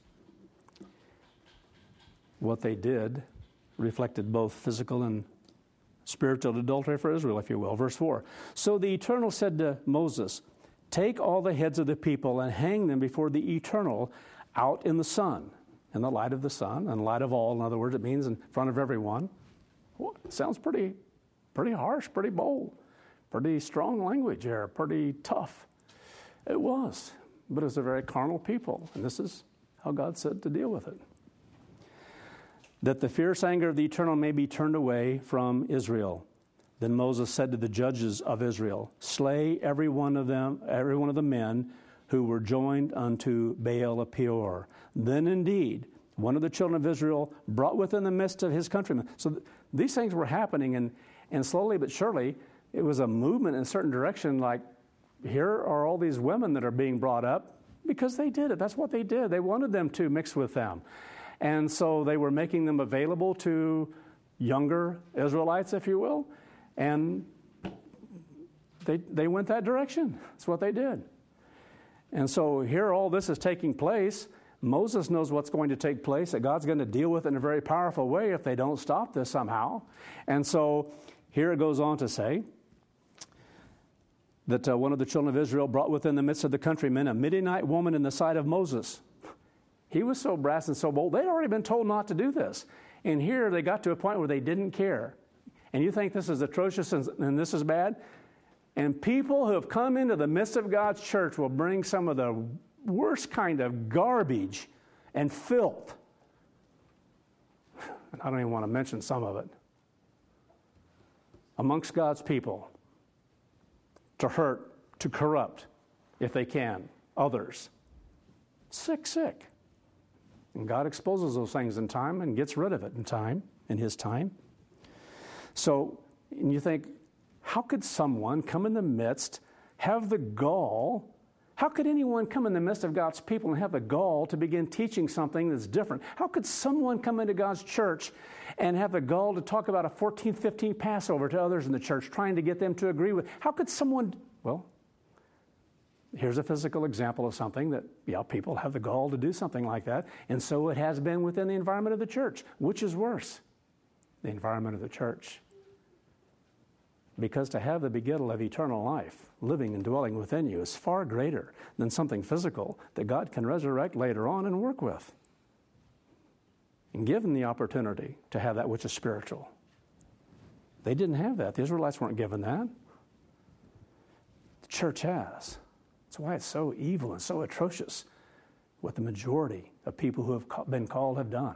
what they did reflected both physical and spiritual adultery for Israel, if you will. Verse 4. So the Eternal said to Moses, take all the heads of the people and hang them before the Eternal out in the sun, in the light of the sun, and light of all. In other words, it means in front of everyone. Well, it sounds pretty harsh, pretty bold, pretty strong language here, pretty tough. It was, but it was a very carnal people, and this is how God said to deal with it. That the fierce anger of the Eternal may be turned away from Israel. Then Moses said to the judges of Israel, slay every one of the men who were joined unto Baal of Peor. Then indeed, one of the children of Israel brought within the midst of his countrymen. So these things were happening, and slowly but surely, it was a movement in a certain direction, like here are all these women that are being brought up because they did it. That's what they did. They wanted them to mix with them. And so they were making them available to younger Israelites, if you will, and they went that direction. That's what they did. And so here all this is taking place. Moses knows what's going to take place, that God's going to deal with it in a very powerful way if they don't stop this somehow. And so here it goes on to say that one of the children of Israel brought within the midst of the countrymen a Midianite woman in the sight of Moses. He was so brass and so bold. They'd already been told not to do this. And here they got to a point where they didn't care. And you think this is atrocious and this is bad? And people who have come into the midst of God's church will bring some of the worst kind of garbage and filth. And I don't even want to mention some of it. Amongst God's people to hurt, to corrupt, if they can, others. Sick. And God exposes those things in time and gets rid of it in His time. So, and you think, how could someone come in the midst, have the gall? How could anyone come in the midst of God's people and have the gall to begin teaching something that's different? How could someone come into God's church and have the gall to talk about a 14th, 15th Passover to others in the church, trying to get them to agree with? How could someone, well, here's a physical example of something that, people have the gall to do something like that. And so it has been within the environment of the church. Which is worse? The environment of the church. Because to have the begettal of eternal life living and dwelling within you is far greater than something physical that God can resurrect later on and work with. And give them the opportunity to have that which is spiritual. They didn't have that. The Israelites weren't given that. The church has. That's why it's so evil and so atrocious what the majority of people who have been called have done.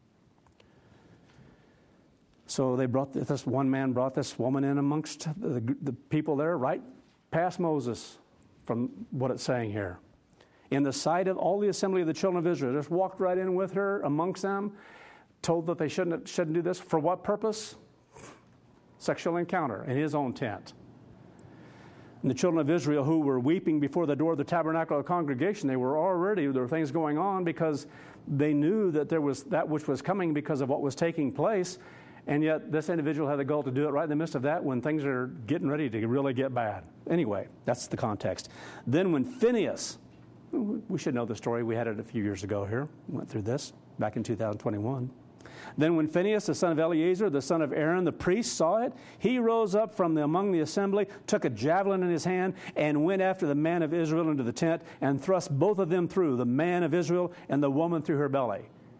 So they brought this one man brought this woman in amongst the people there, right past Moses, from what it's saying here. In the sight of all the assembly of the children of Israel, just walked right in with her amongst them, told that they shouldn't do this. For what purpose? Sexual encounter in his own tent. And the children of Israel who were weeping before the door of the tabernacle of the congregation, there were things going on because they knew that there was that which was coming because of what was taking place. And yet this individual had the goal to do it right in the midst of that when things are getting ready to really get bad. Anyway, that's the context. Then when Phinehas, we should know the story. We had it a few years ago here. We went through this back in 2021. Then when Phinehas, the son of Eleazar, the son of Aaron, the priest, saw it, he rose up from among the assembly, took a javelin in his hand, and went after the man of Israel into the tent, and thrust both of them through, the man of Israel and the woman through her belly.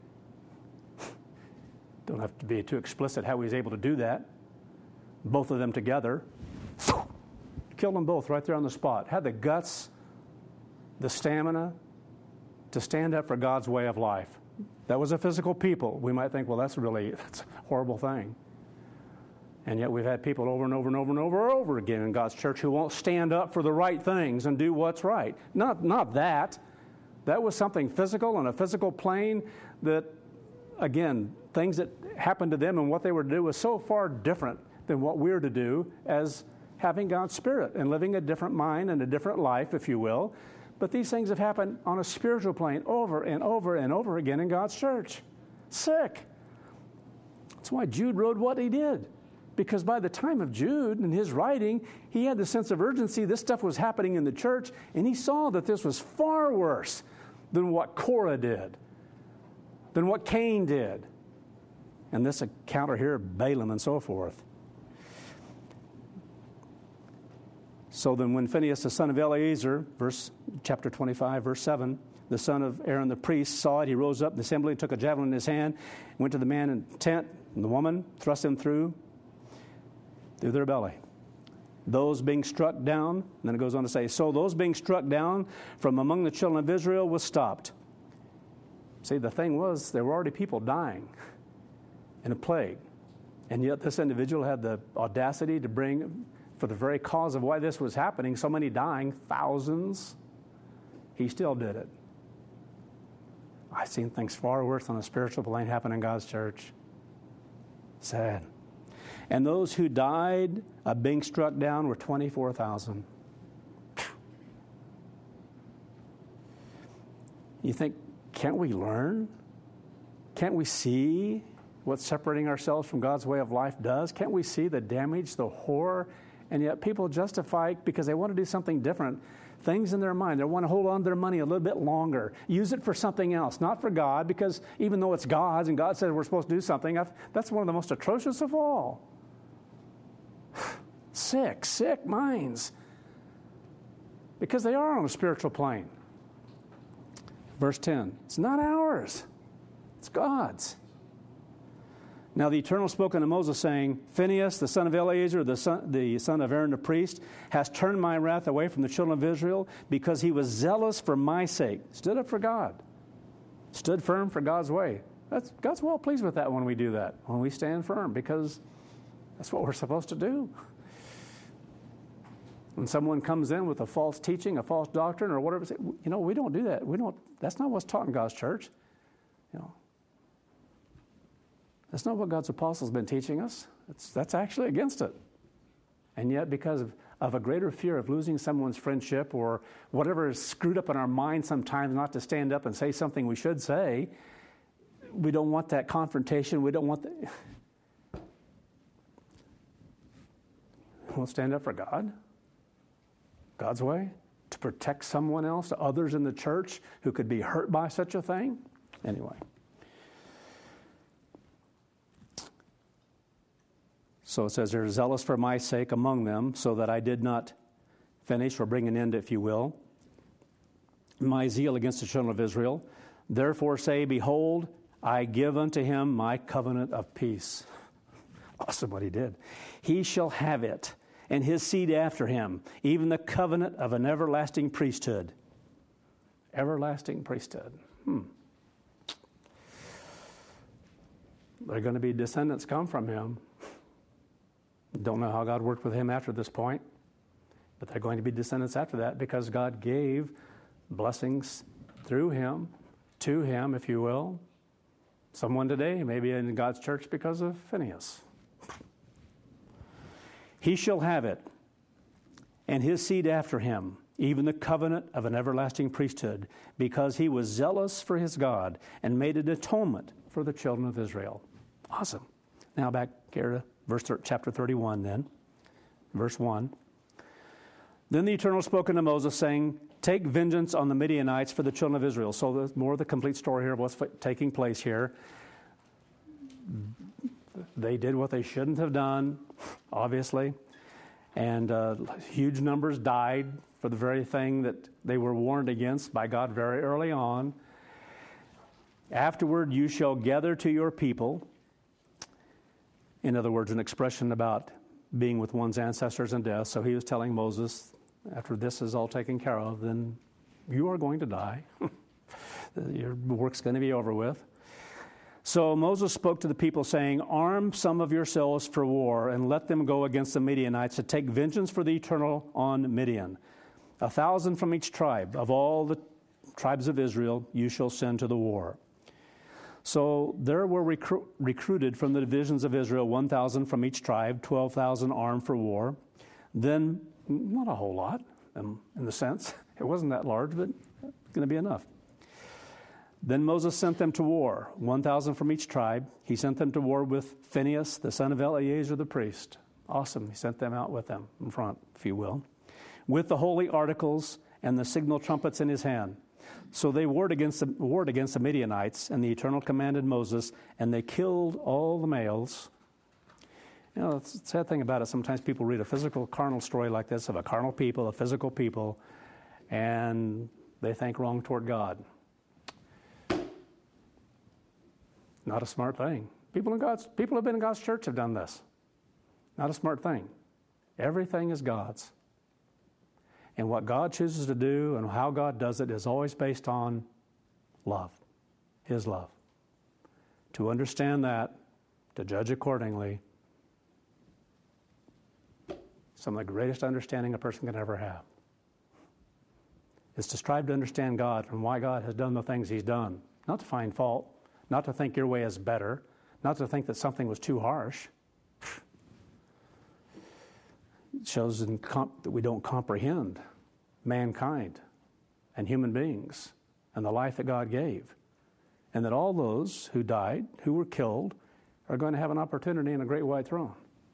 Don't have to be too explicit how he was able to do that. Both of them together. Killed them both right there on the spot. Had the guts, the stamina to stand up for God's way of life. That was a physical people. We might think, well, that's a horrible thing. And yet we've had people over and over and over and over again in God's church who won't stand up for the right things and do what's right. Not that. That was something physical on a physical plane that, again, things that happened to them and what they were to do was so far different than what we're to do as having God's Spirit and living a different mind and a different life, if you will. But these things have happened on a spiritual plane over and over and over again in God's church. Sick. That's why Jude wrote what he did. Because by the time of Jude and his writing, he had the sense of urgency. This stuff was happening in the church, and he saw that this was far worse than what Korah did, than what Cain did, and this encounter here of Balaam and so forth. So then when Phinehas, the son of Eleazar, chapter 25, verse 7, the son of Aaron the priest, saw it, he rose up in the assembly, took a javelin in his hand, went to the man in the tent, and the woman thrust him through their belly. Those being struck down, and then it goes on to say, so those being struck down from among the children of Israel was stopped. See, the thing was, there were already people dying in a plague. And yet this individual had the audacity to bring, for the very cause of why this was happening, so many dying, thousands, he still did it. I've seen things far worse on a spiritual plane happen in God's church. Sad. And those who died of being struck down were 24,000. You think, can't we learn? Can't we see what separating ourselves from God's way of life does? Can't we see the damage, the horror? And yet people justify, because they want to do something different, things in their mind. They want to hold on to their money a little bit longer. Use it for something else, not for God, because even though it's God's and God says we're supposed to do something, that's one of the most atrocious of all. Sick minds. Because they are on a spiritual plane. Verse 10, it's not ours, it's God's. Now the Eternal spoke unto Moses, saying, Phinehas, the son of Eleazar, the son of Aaron the priest, has turned my wrath away from the children of Israel, because he was zealous for my sake. Stood up for God. Stood firm for God's way. God's well pleased with that when we do that, when we stand firm, because that's what we're supposed to do. When someone comes in with a false teaching, a false doctrine, or whatever, we don't do that. That's not what's taught in God's church. That's not what God's apostles have been teaching us. That's actually against it. And yet, because of a greater fear of losing someone's friendship or whatever is screwed up in our mind sometimes not to stand up and say something we should say, we don't want that confrontation. We don't want that. We'll stand up for God. God's way, to protect someone else, others in the church who could be hurt by such a thing. Anyway. So it says, they're zealous for my sake among them, so that I did not finish or bring an end, if you will, my zeal against the children of Israel. Therefore say, behold, I give unto him my covenant of peace. Awesome what he did. He shall have it, and his seed after him, even the covenant of an everlasting priesthood. Everlasting priesthood. There are going to be descendants come from him. Don't know how God worked with him after this point, but there are going to be descendants after that, because God gave blessings through him, to him, if you will. Someone today may be in God's church because of Phinehas. He shall have it, and his seed after him, even the covenant of an everlasting priesthood, because he was zealous for his God and made an atonement for the children of Israel. Awesome. Now back here to chapter 31 then, verse 1. Then the Eternal spoke unto Moses, saying, take vengeance on the Midianites for the children of Israel. So there's more of the complete story here of what's taking place here. They did what they shouldn't have done, obviously, and huge numbers died for the very thing that they were warned against by God very early on. Afterward you shall gather to your people. In other words, an expression about being with one's ancestors in death. So he was telling Moses, after this is all taken care of, then you are going to die. Your work's going to be over with. So Moses spoke to the people, saying, "Arm some of yourselves for war, and let them go against the Midianites to take vengeance for the Eternal on Midian. 1,000 from each tribe. Of all the tribes of Israel you shall send to the war." So there were recruited from the divisions of Israel 1,000 from each tribe, 12,000 armed for war. Then, not a whole lot, in the sense. It wasn't that large, but it's going to be enough. Then Moses sent them to war, 1,000 from each tribe. He sent them to war with Phinehas, the son of Eleazar the priest. Awesome. He sent them out with them in front, if you will, with the holy articles and the signal trumpets in his hand. So they warred against the Midianites, and the Eternal commanded Moses, and they killed all the males. You know, the sad thing about it, sometimes people read a physical, carnal story like this of a carnal people, a physical people, and they think wrong toward God. Not a smart thing. People who have been in God's church have done this. Not a smart thing. Everything is God's. And what God chooses to do and how God does it is always based on love, His love. To understand that, to judge accordingly, some of the greatest understanding a person can ever have is to strive to understand God and why God has done the things He's done. Not to find fault, not to think your way is better, not to think that something was too harsh. It shows that we don't comprehend mankind and human beings and the life that God gave. And that all those who died, who were killed, are going to have an opportunity in a great white throne.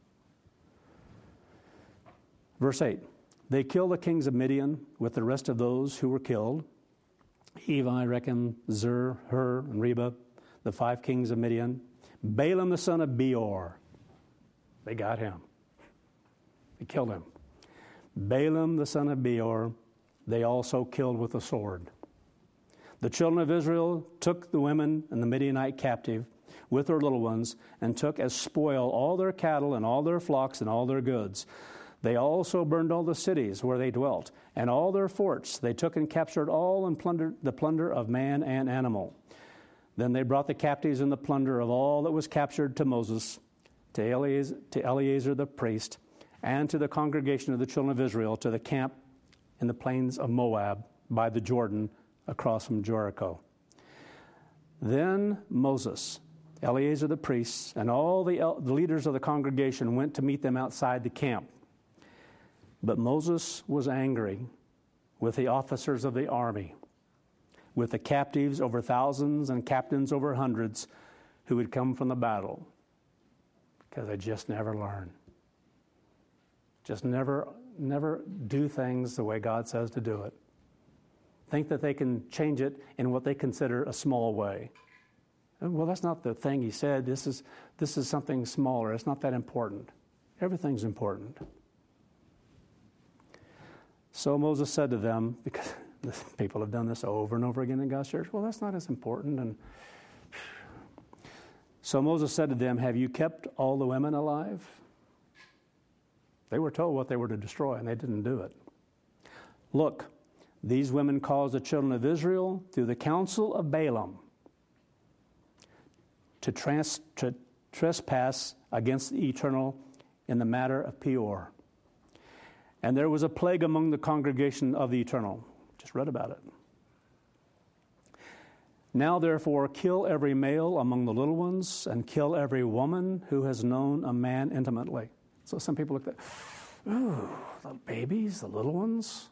Verse 8, they killed the kings of Midian with the rest of those who were killed, Evi, Rechem, Zur, Hur, and Reba, the 5 kings of Midian. Balaam the son of Beor, they got him. They killed him. Balaam the son of Beor, they also killed with the sword. The children of Israel took the women and the Midianite captive with their little ones, and took as spoil all their cattle and all their flocks and all their goods. They also burned all the cities where they dwelt, and all their forts. They took and captured all and plundered the plunder of man and animal. Then they brought the captives and the plunder of all that was captured to Moses, to Eleazar the priest, and to the congregation of the children of Israel, to the camp in the plains of Moab by the Jordan across from Jericho. Then Moses, Eleazar the priest, and all the leaders of the congregation went to meet them outside the camp. But Moses was angry with the officers of the army, with the captives over thousands and captains over hundreds who had come from the battle, because they just never learn. Just never do things the way God says to do it. Think that they can change it in what they consider a small way. Well, that's not the thing he said. This is something smaller. It's not that important. Everything's important. So Moses said to them, because people have done this over and over again in God's church, well, that's not as important. And so Moses said to them, have you kept all the women alive? They were told what they were to destroy, and they didn't do it. Look, these women caused the children of Israel, through the counsel of Balaam, to trespass against the Eternal in the matter of Peor. And there was a plague among the congregation of the Eternal. Just read about it. Now, therefore, kill every male among the little ones, and kill every woman who has known a man intimately. So some people look at, ooh, the babies, the little ones.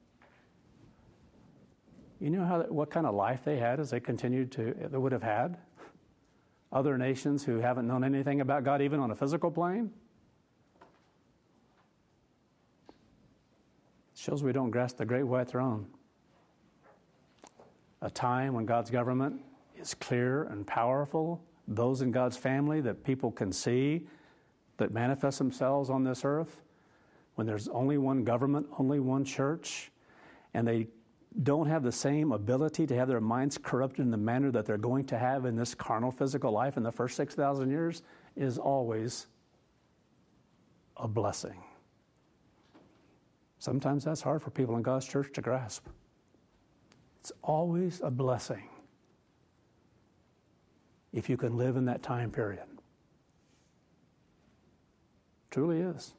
You know what kind of life they had as they would have had? Other nations who haven't known anything about God, even on a physical plane? It shows we don't grasp the great white throne. A time when God's government is clear and powerful, those in God's family that people can see, that manifest themselves on this earth, when there's only one government, only one church, and they don't have the same ability to have their minds corrupted in the manner that they're going to have in this carnal physical life in the first 6,000 years, is always a blessing. Sometimes that's hard for people in God's church to grasp. It's always a blessing if you can live in that time period. Truly is.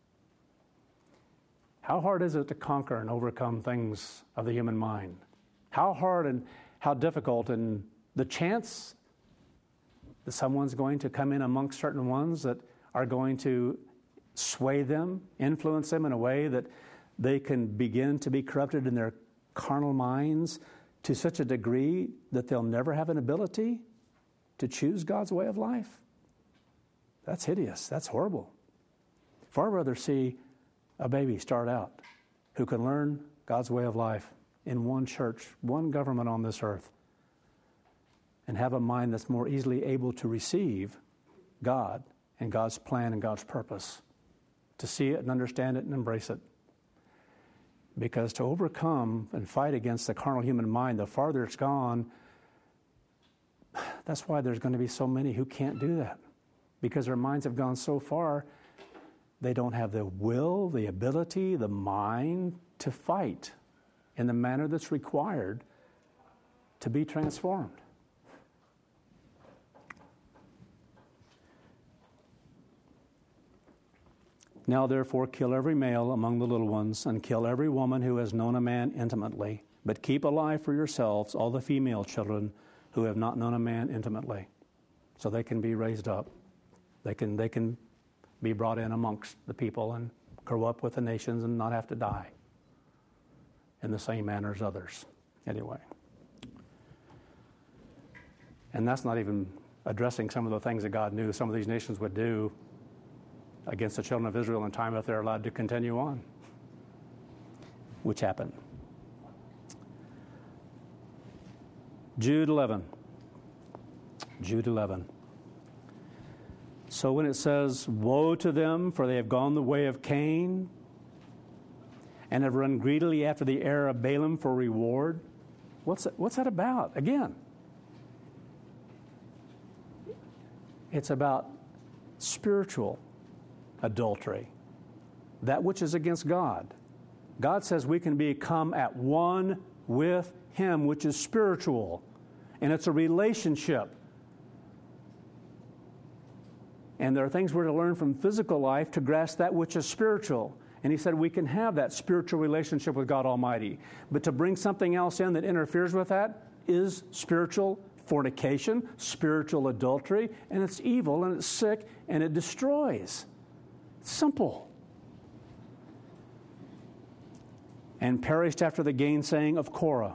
How hard is it to conquer and overcome things of the human mind? How hard and how difficult, and the chance that someone's going to come in amongst certain ones that are going to sway them, influence them in a way that they can begin to be corrupted in their carnal minds to such a degree that they'll never have an ability to choose God's way of life. That's hideous. That's horrible. Far rather see a baby start out who can learn God's way of life in one church, one government on this earth, and have a mind that's more easily able to receive God and God's plan and God's purpose, to see it and understand it and embrace it. Because to overcome and fight against the carnal human mind, the farther it's gone, that's why there's going to be so many who can't do that. Because their minds have gone so far, they don't have the will, the ability, the mind to fight in the manner that's required to be transformed. Now therefore kill every male among the little ones, and kill every woman who has known a man intimately, but keep alive for yourselves all the female children who have not known a man intimately, so they can be raised up. They can be brought in amongst the people and grow up with the nations and not have to die in the same manner as others. Anyway. And that's not even addressing some of the things that God knew some of these nations would do against the children of Israel in time if they're allowed to continue on, which happened. Jude 11. Jude 11. So when it says, woe to them, for they have gone the way of Cain, and have run greedily after the heir of Balaam for reward, what's that about? Again, it's about spiritual adultery, that which is against God. God says we can become at one with Him, which is spiritual, and it's a relationship. And there are things we're to learn from physical life to grasp that which is spiritual. And he said we can have that spiritual relationship with God Almighty. But to bring something else in that interferes with that is spiritual fornication, spiritual adultery, and it's evil, and it's sick, and it destroys. It's simple. And perished after the gainsaying of Korah.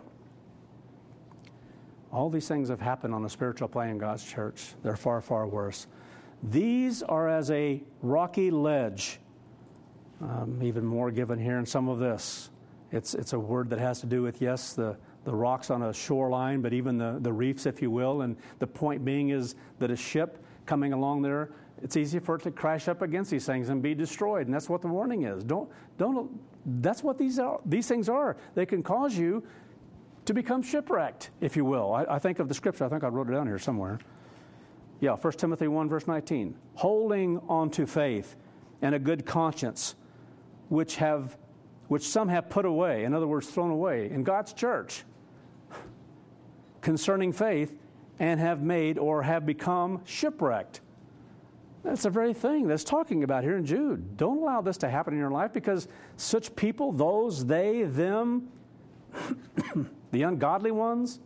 All these things have happened on a spiritual plane in God's church. They're far, far worse. These are as a rocky ledge. Even more given here in some of this. It's a word that has to do with, yes, the rocks on a shoreline, but even the reefs, if you will. And the point being is that a ship coming along there, it's easy for it to crash up against these things and be destroyed. And that's what the warning is. That's what these things are. They can cause you to become shipwrecked, if you will. I think of the scripture. I think I wrote it down here somewhere. Yeah, 1 Timothy 1, verse 19. Holding on to faith and a good conscience, which some have put away, in other words, thrown away, in God's church, concerning faith, and have made or have become shipwrecked. That's the very thing that's talking about here in Jude. Don't allow this to happen in your life, because such people, those, they, them, the ungodly ones,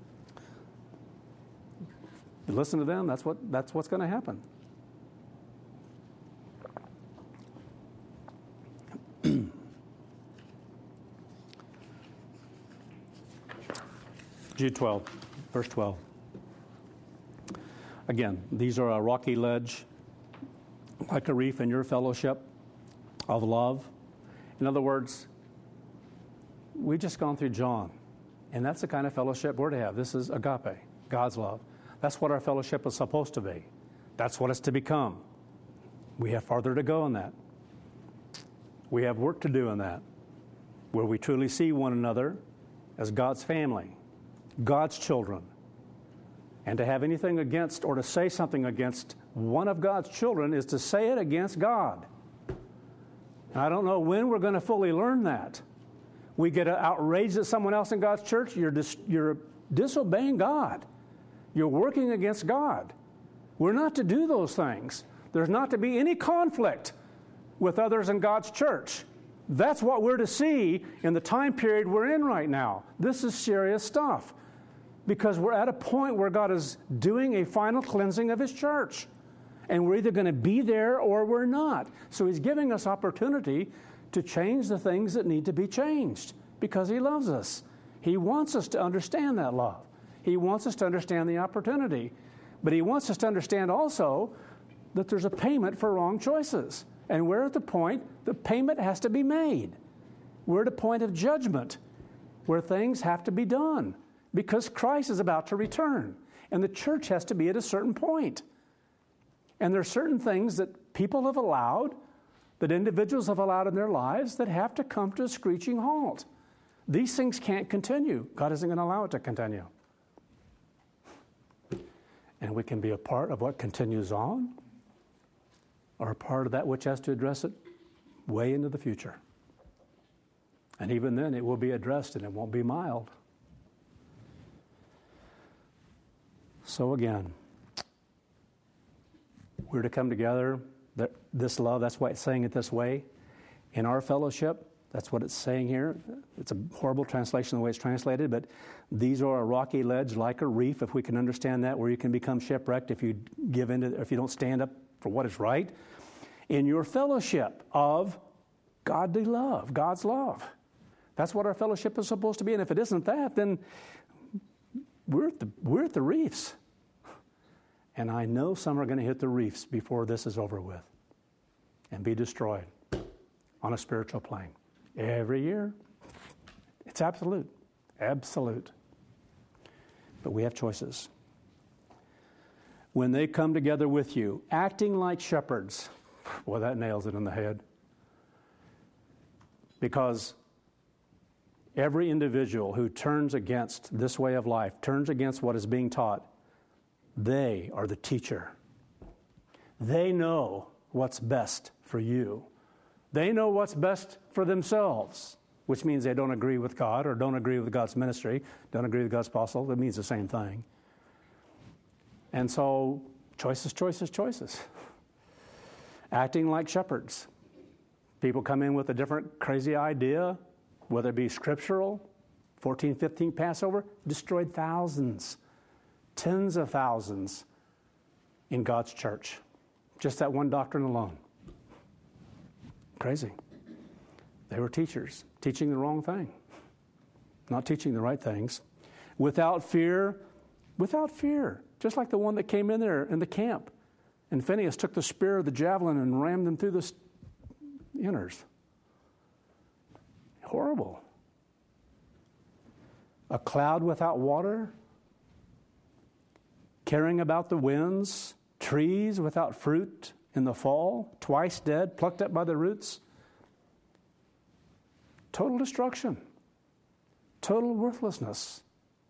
you listen to them, that's what's going to happen. Jude 12, verse 12. Again, these are a rocky ledge, like a reef in your fellowship of love. In other words, we've just gone through John, and that's the kind of fellowship we're to have. This is agape, God's love. That's what our fellowship is supposed to be. That's what it's to become. We have farther to go in that. We have work to do in that, where we truly see one another as God's family, God's children. And to have anything against or to say something against one of God's children is to say it against God. And I don't know when we're going to fully learn that. We get outraged at someone else in God's church, you're disobeying God. You're working against God. We're not to do those things. There's not to be any conflict with others in God's church. That's what we're to see in the time period we're in right now. This is serious stuff because we're at a point where God is doing a final cleansing of His church. And we're either going to be there or we're not. So He's giving us opportunity to change the things that need to be changed because He loves us. He wants us to understand that love. He wants us to understand the opportunity. But He wants us to understand also that there's a payment for wrong choices. And we're at the point the payment has to be made. We're at a point of judgment where things have to be done because Christ is about to return. And the church has to be at a certain point. And there are certain things that people have allowed, that individuals have allowed in their lives that have to come to a screeching halt. These things can't continue. God isn't going to allow it to continue. And we can be a part of what continues on or a part of that which has to address it way into the future. And even then, it will be addressed and it won't be mild. So again, we're to come together. This love, that's why it's saying it this way. In our fellowship, that's what it's saying here. It's a horrible translation the way it's translated, but these are a rocky ledge like a reef, if we can understand that, where you can become shipwrecked if you give in to, if you don't stand up for what is right. In your fellowship of godly love, God's love. That's what our fellowship is supposed to be. And if it isn't that, then we're at the reefs. And I know some are going to hit the reefs before this is over with and be destroyed on a spiritual plane. Every year. It's absolute. Absolute. But we have choices. When they come together with you, acting like shepherds. Well, that nails it in the head. Because every individual who turns against this way of life, turns against what is being taught, they are the teacher. They know what's best for you. They know what's best for themselves, which means they don't agree with God or don't agree with God's ministry, don't agree with God's apostle. It means the same thing. And so, choices, choices, choices. Acting like shepherds. People come in with a different crazy idea, whether it be scriptural, 1415 Passover, destroyed thousands, tens of thousands in God's church. Just that one doctrine alone. Crazy. They were teachers, teaching the wrong thing, not teaching the right things. Without fear, just like the one that came in there in the camp. And Phinehas took the spear of the javelin and rammed them through the inners. Horrible. A cloud without water, caring about the winds, trees without fruit in the fall, twice dead, plucked up by the roots. Total destruction. Total worthlessness.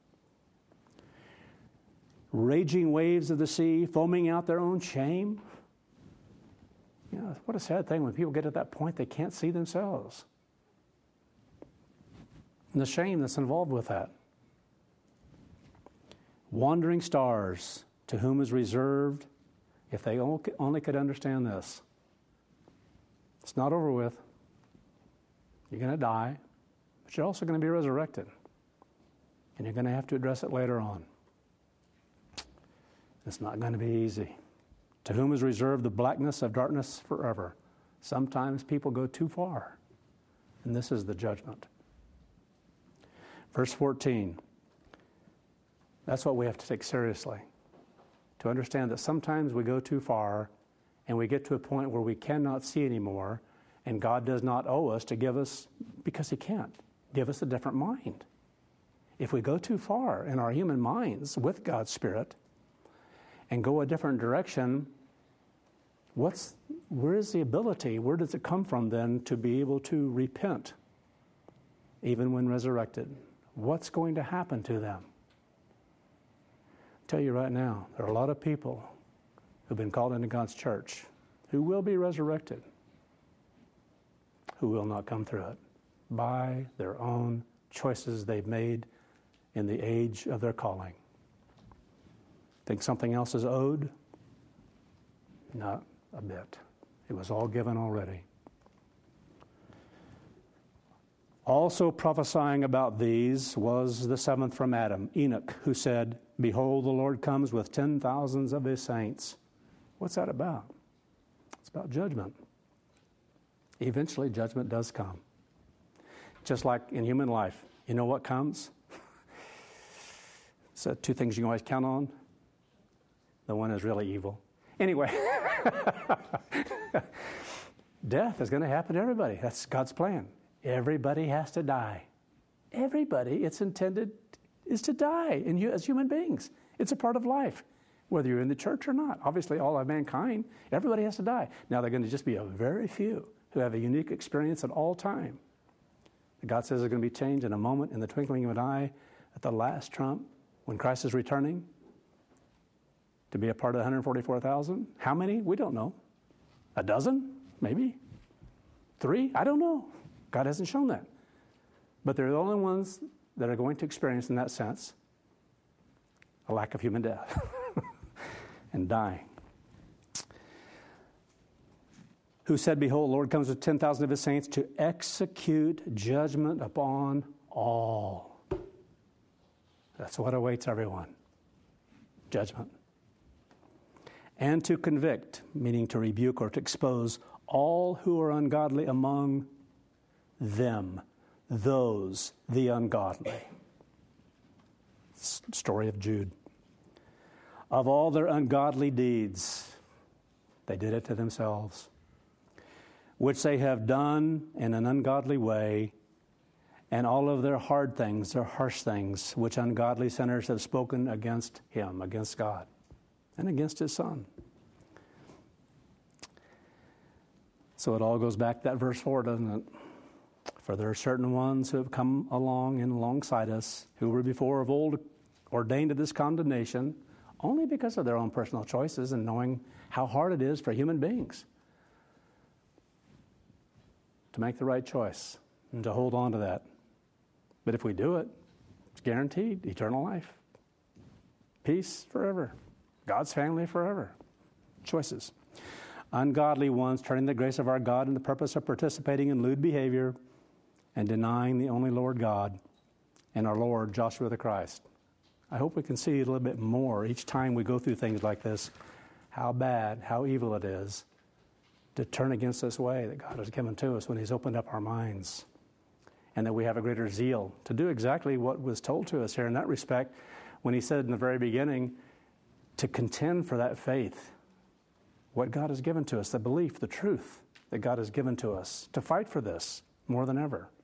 Raging waves of the sea, foaming out their own shame. You know, what a sad thing when people get to that point they can't see themselves. And the shame that's involved with that. Wandering stars, to whom is reserved. If they only could understand this. It's not over with. You're going to die, but you're also going to be resurrected. And you're going to have to address it later on. It's not going to be easy. To whom is reserved the blackness of darkness forever. Sometimes people go too far, and this is the judgment. Verse 14. That's what we have to take seriously. To understand that sometimes we go too far and we get to a point where we cannot see anymore, and God does not owe us to give us, because He can't, give us a different mind. If we go too far in our human minds with God's Spirit and go a different direction, where is the ability, where does it come from then to be able to repent even when resurrected? What's going to happen to them? Tell you right now, there are a lot of people who've been called into God's church who will be resurrected, who will not come through it by their own choices they've made in the age of their calling. Think something else is owed? Not a bit. It was all given already. Also prophesying about these was the seventh from Adam, Enoch, who said, "Behold, the Lord comes with 10,000s of his saints." What's that about? It's about judgment. Eventually, judgment does come. Just like in human life, you know what comes? So two things you can always count on. The one is really evil. Anyway, death is going to happen to everybody. That's God's plan. Everybody has to die. Everybody, it's intended, is to die as human beings. It's a part of life, whether you're in the church or not. Obviously, all of mankind, everybody has to die. Now, they're going to just be a very few who have a unique experience at all time. God says there's going to be change in a moment, in the twinkling of an eye, at the last trump, when Christ is returning to be a part of the 144,000. How many? We don't know. A dozen? Maybe. 3? I don't know. God hasn't shown that. But they're the only ones that are going to experience, in that sense, a lack of human death and dying. Who said, "Behold, the Lord comes with 10,000 of his saints to execute judgment upon all." That's what awaits everyone. Judgment. And to convict, meaning to rebuke or to expose all who are ungodly among them, those, the ungodly. Story of Jude. Of all their ungodly deeds, they did it to themselves, which they have done in an ungodly way, and all of their hard things, their harsh things, which ungodly sinners have spoken against him, against God, and against his Son. So it all goes back to that verse 4, doesn't it? For there are certain ones who have come along and alongside us, who were before of old ordained to this condemnation, only because of their own personal choices and knowing how hard it is for human beings to make the right choice and to hold on to that. But if we do it, it's guaranteed eternal life, peace forever, God's family forever. Choices. Ungodly ones turning the grace of our God in the purpose of participating in lewd behavior and denying the only Lord God and our Lord, Joshua the Christ. I hope we can see a little bit more each time we go through things like this, how bad, how evil it is to turn against this way that God has given to us when he's opened up our minds, and that we have a greater zeal to do exactly what was told to us here in that respect when he said in the very beginning to contend for that faith, what God has given to us, the belief, the truth that God has given to us, to fight for this more than ever.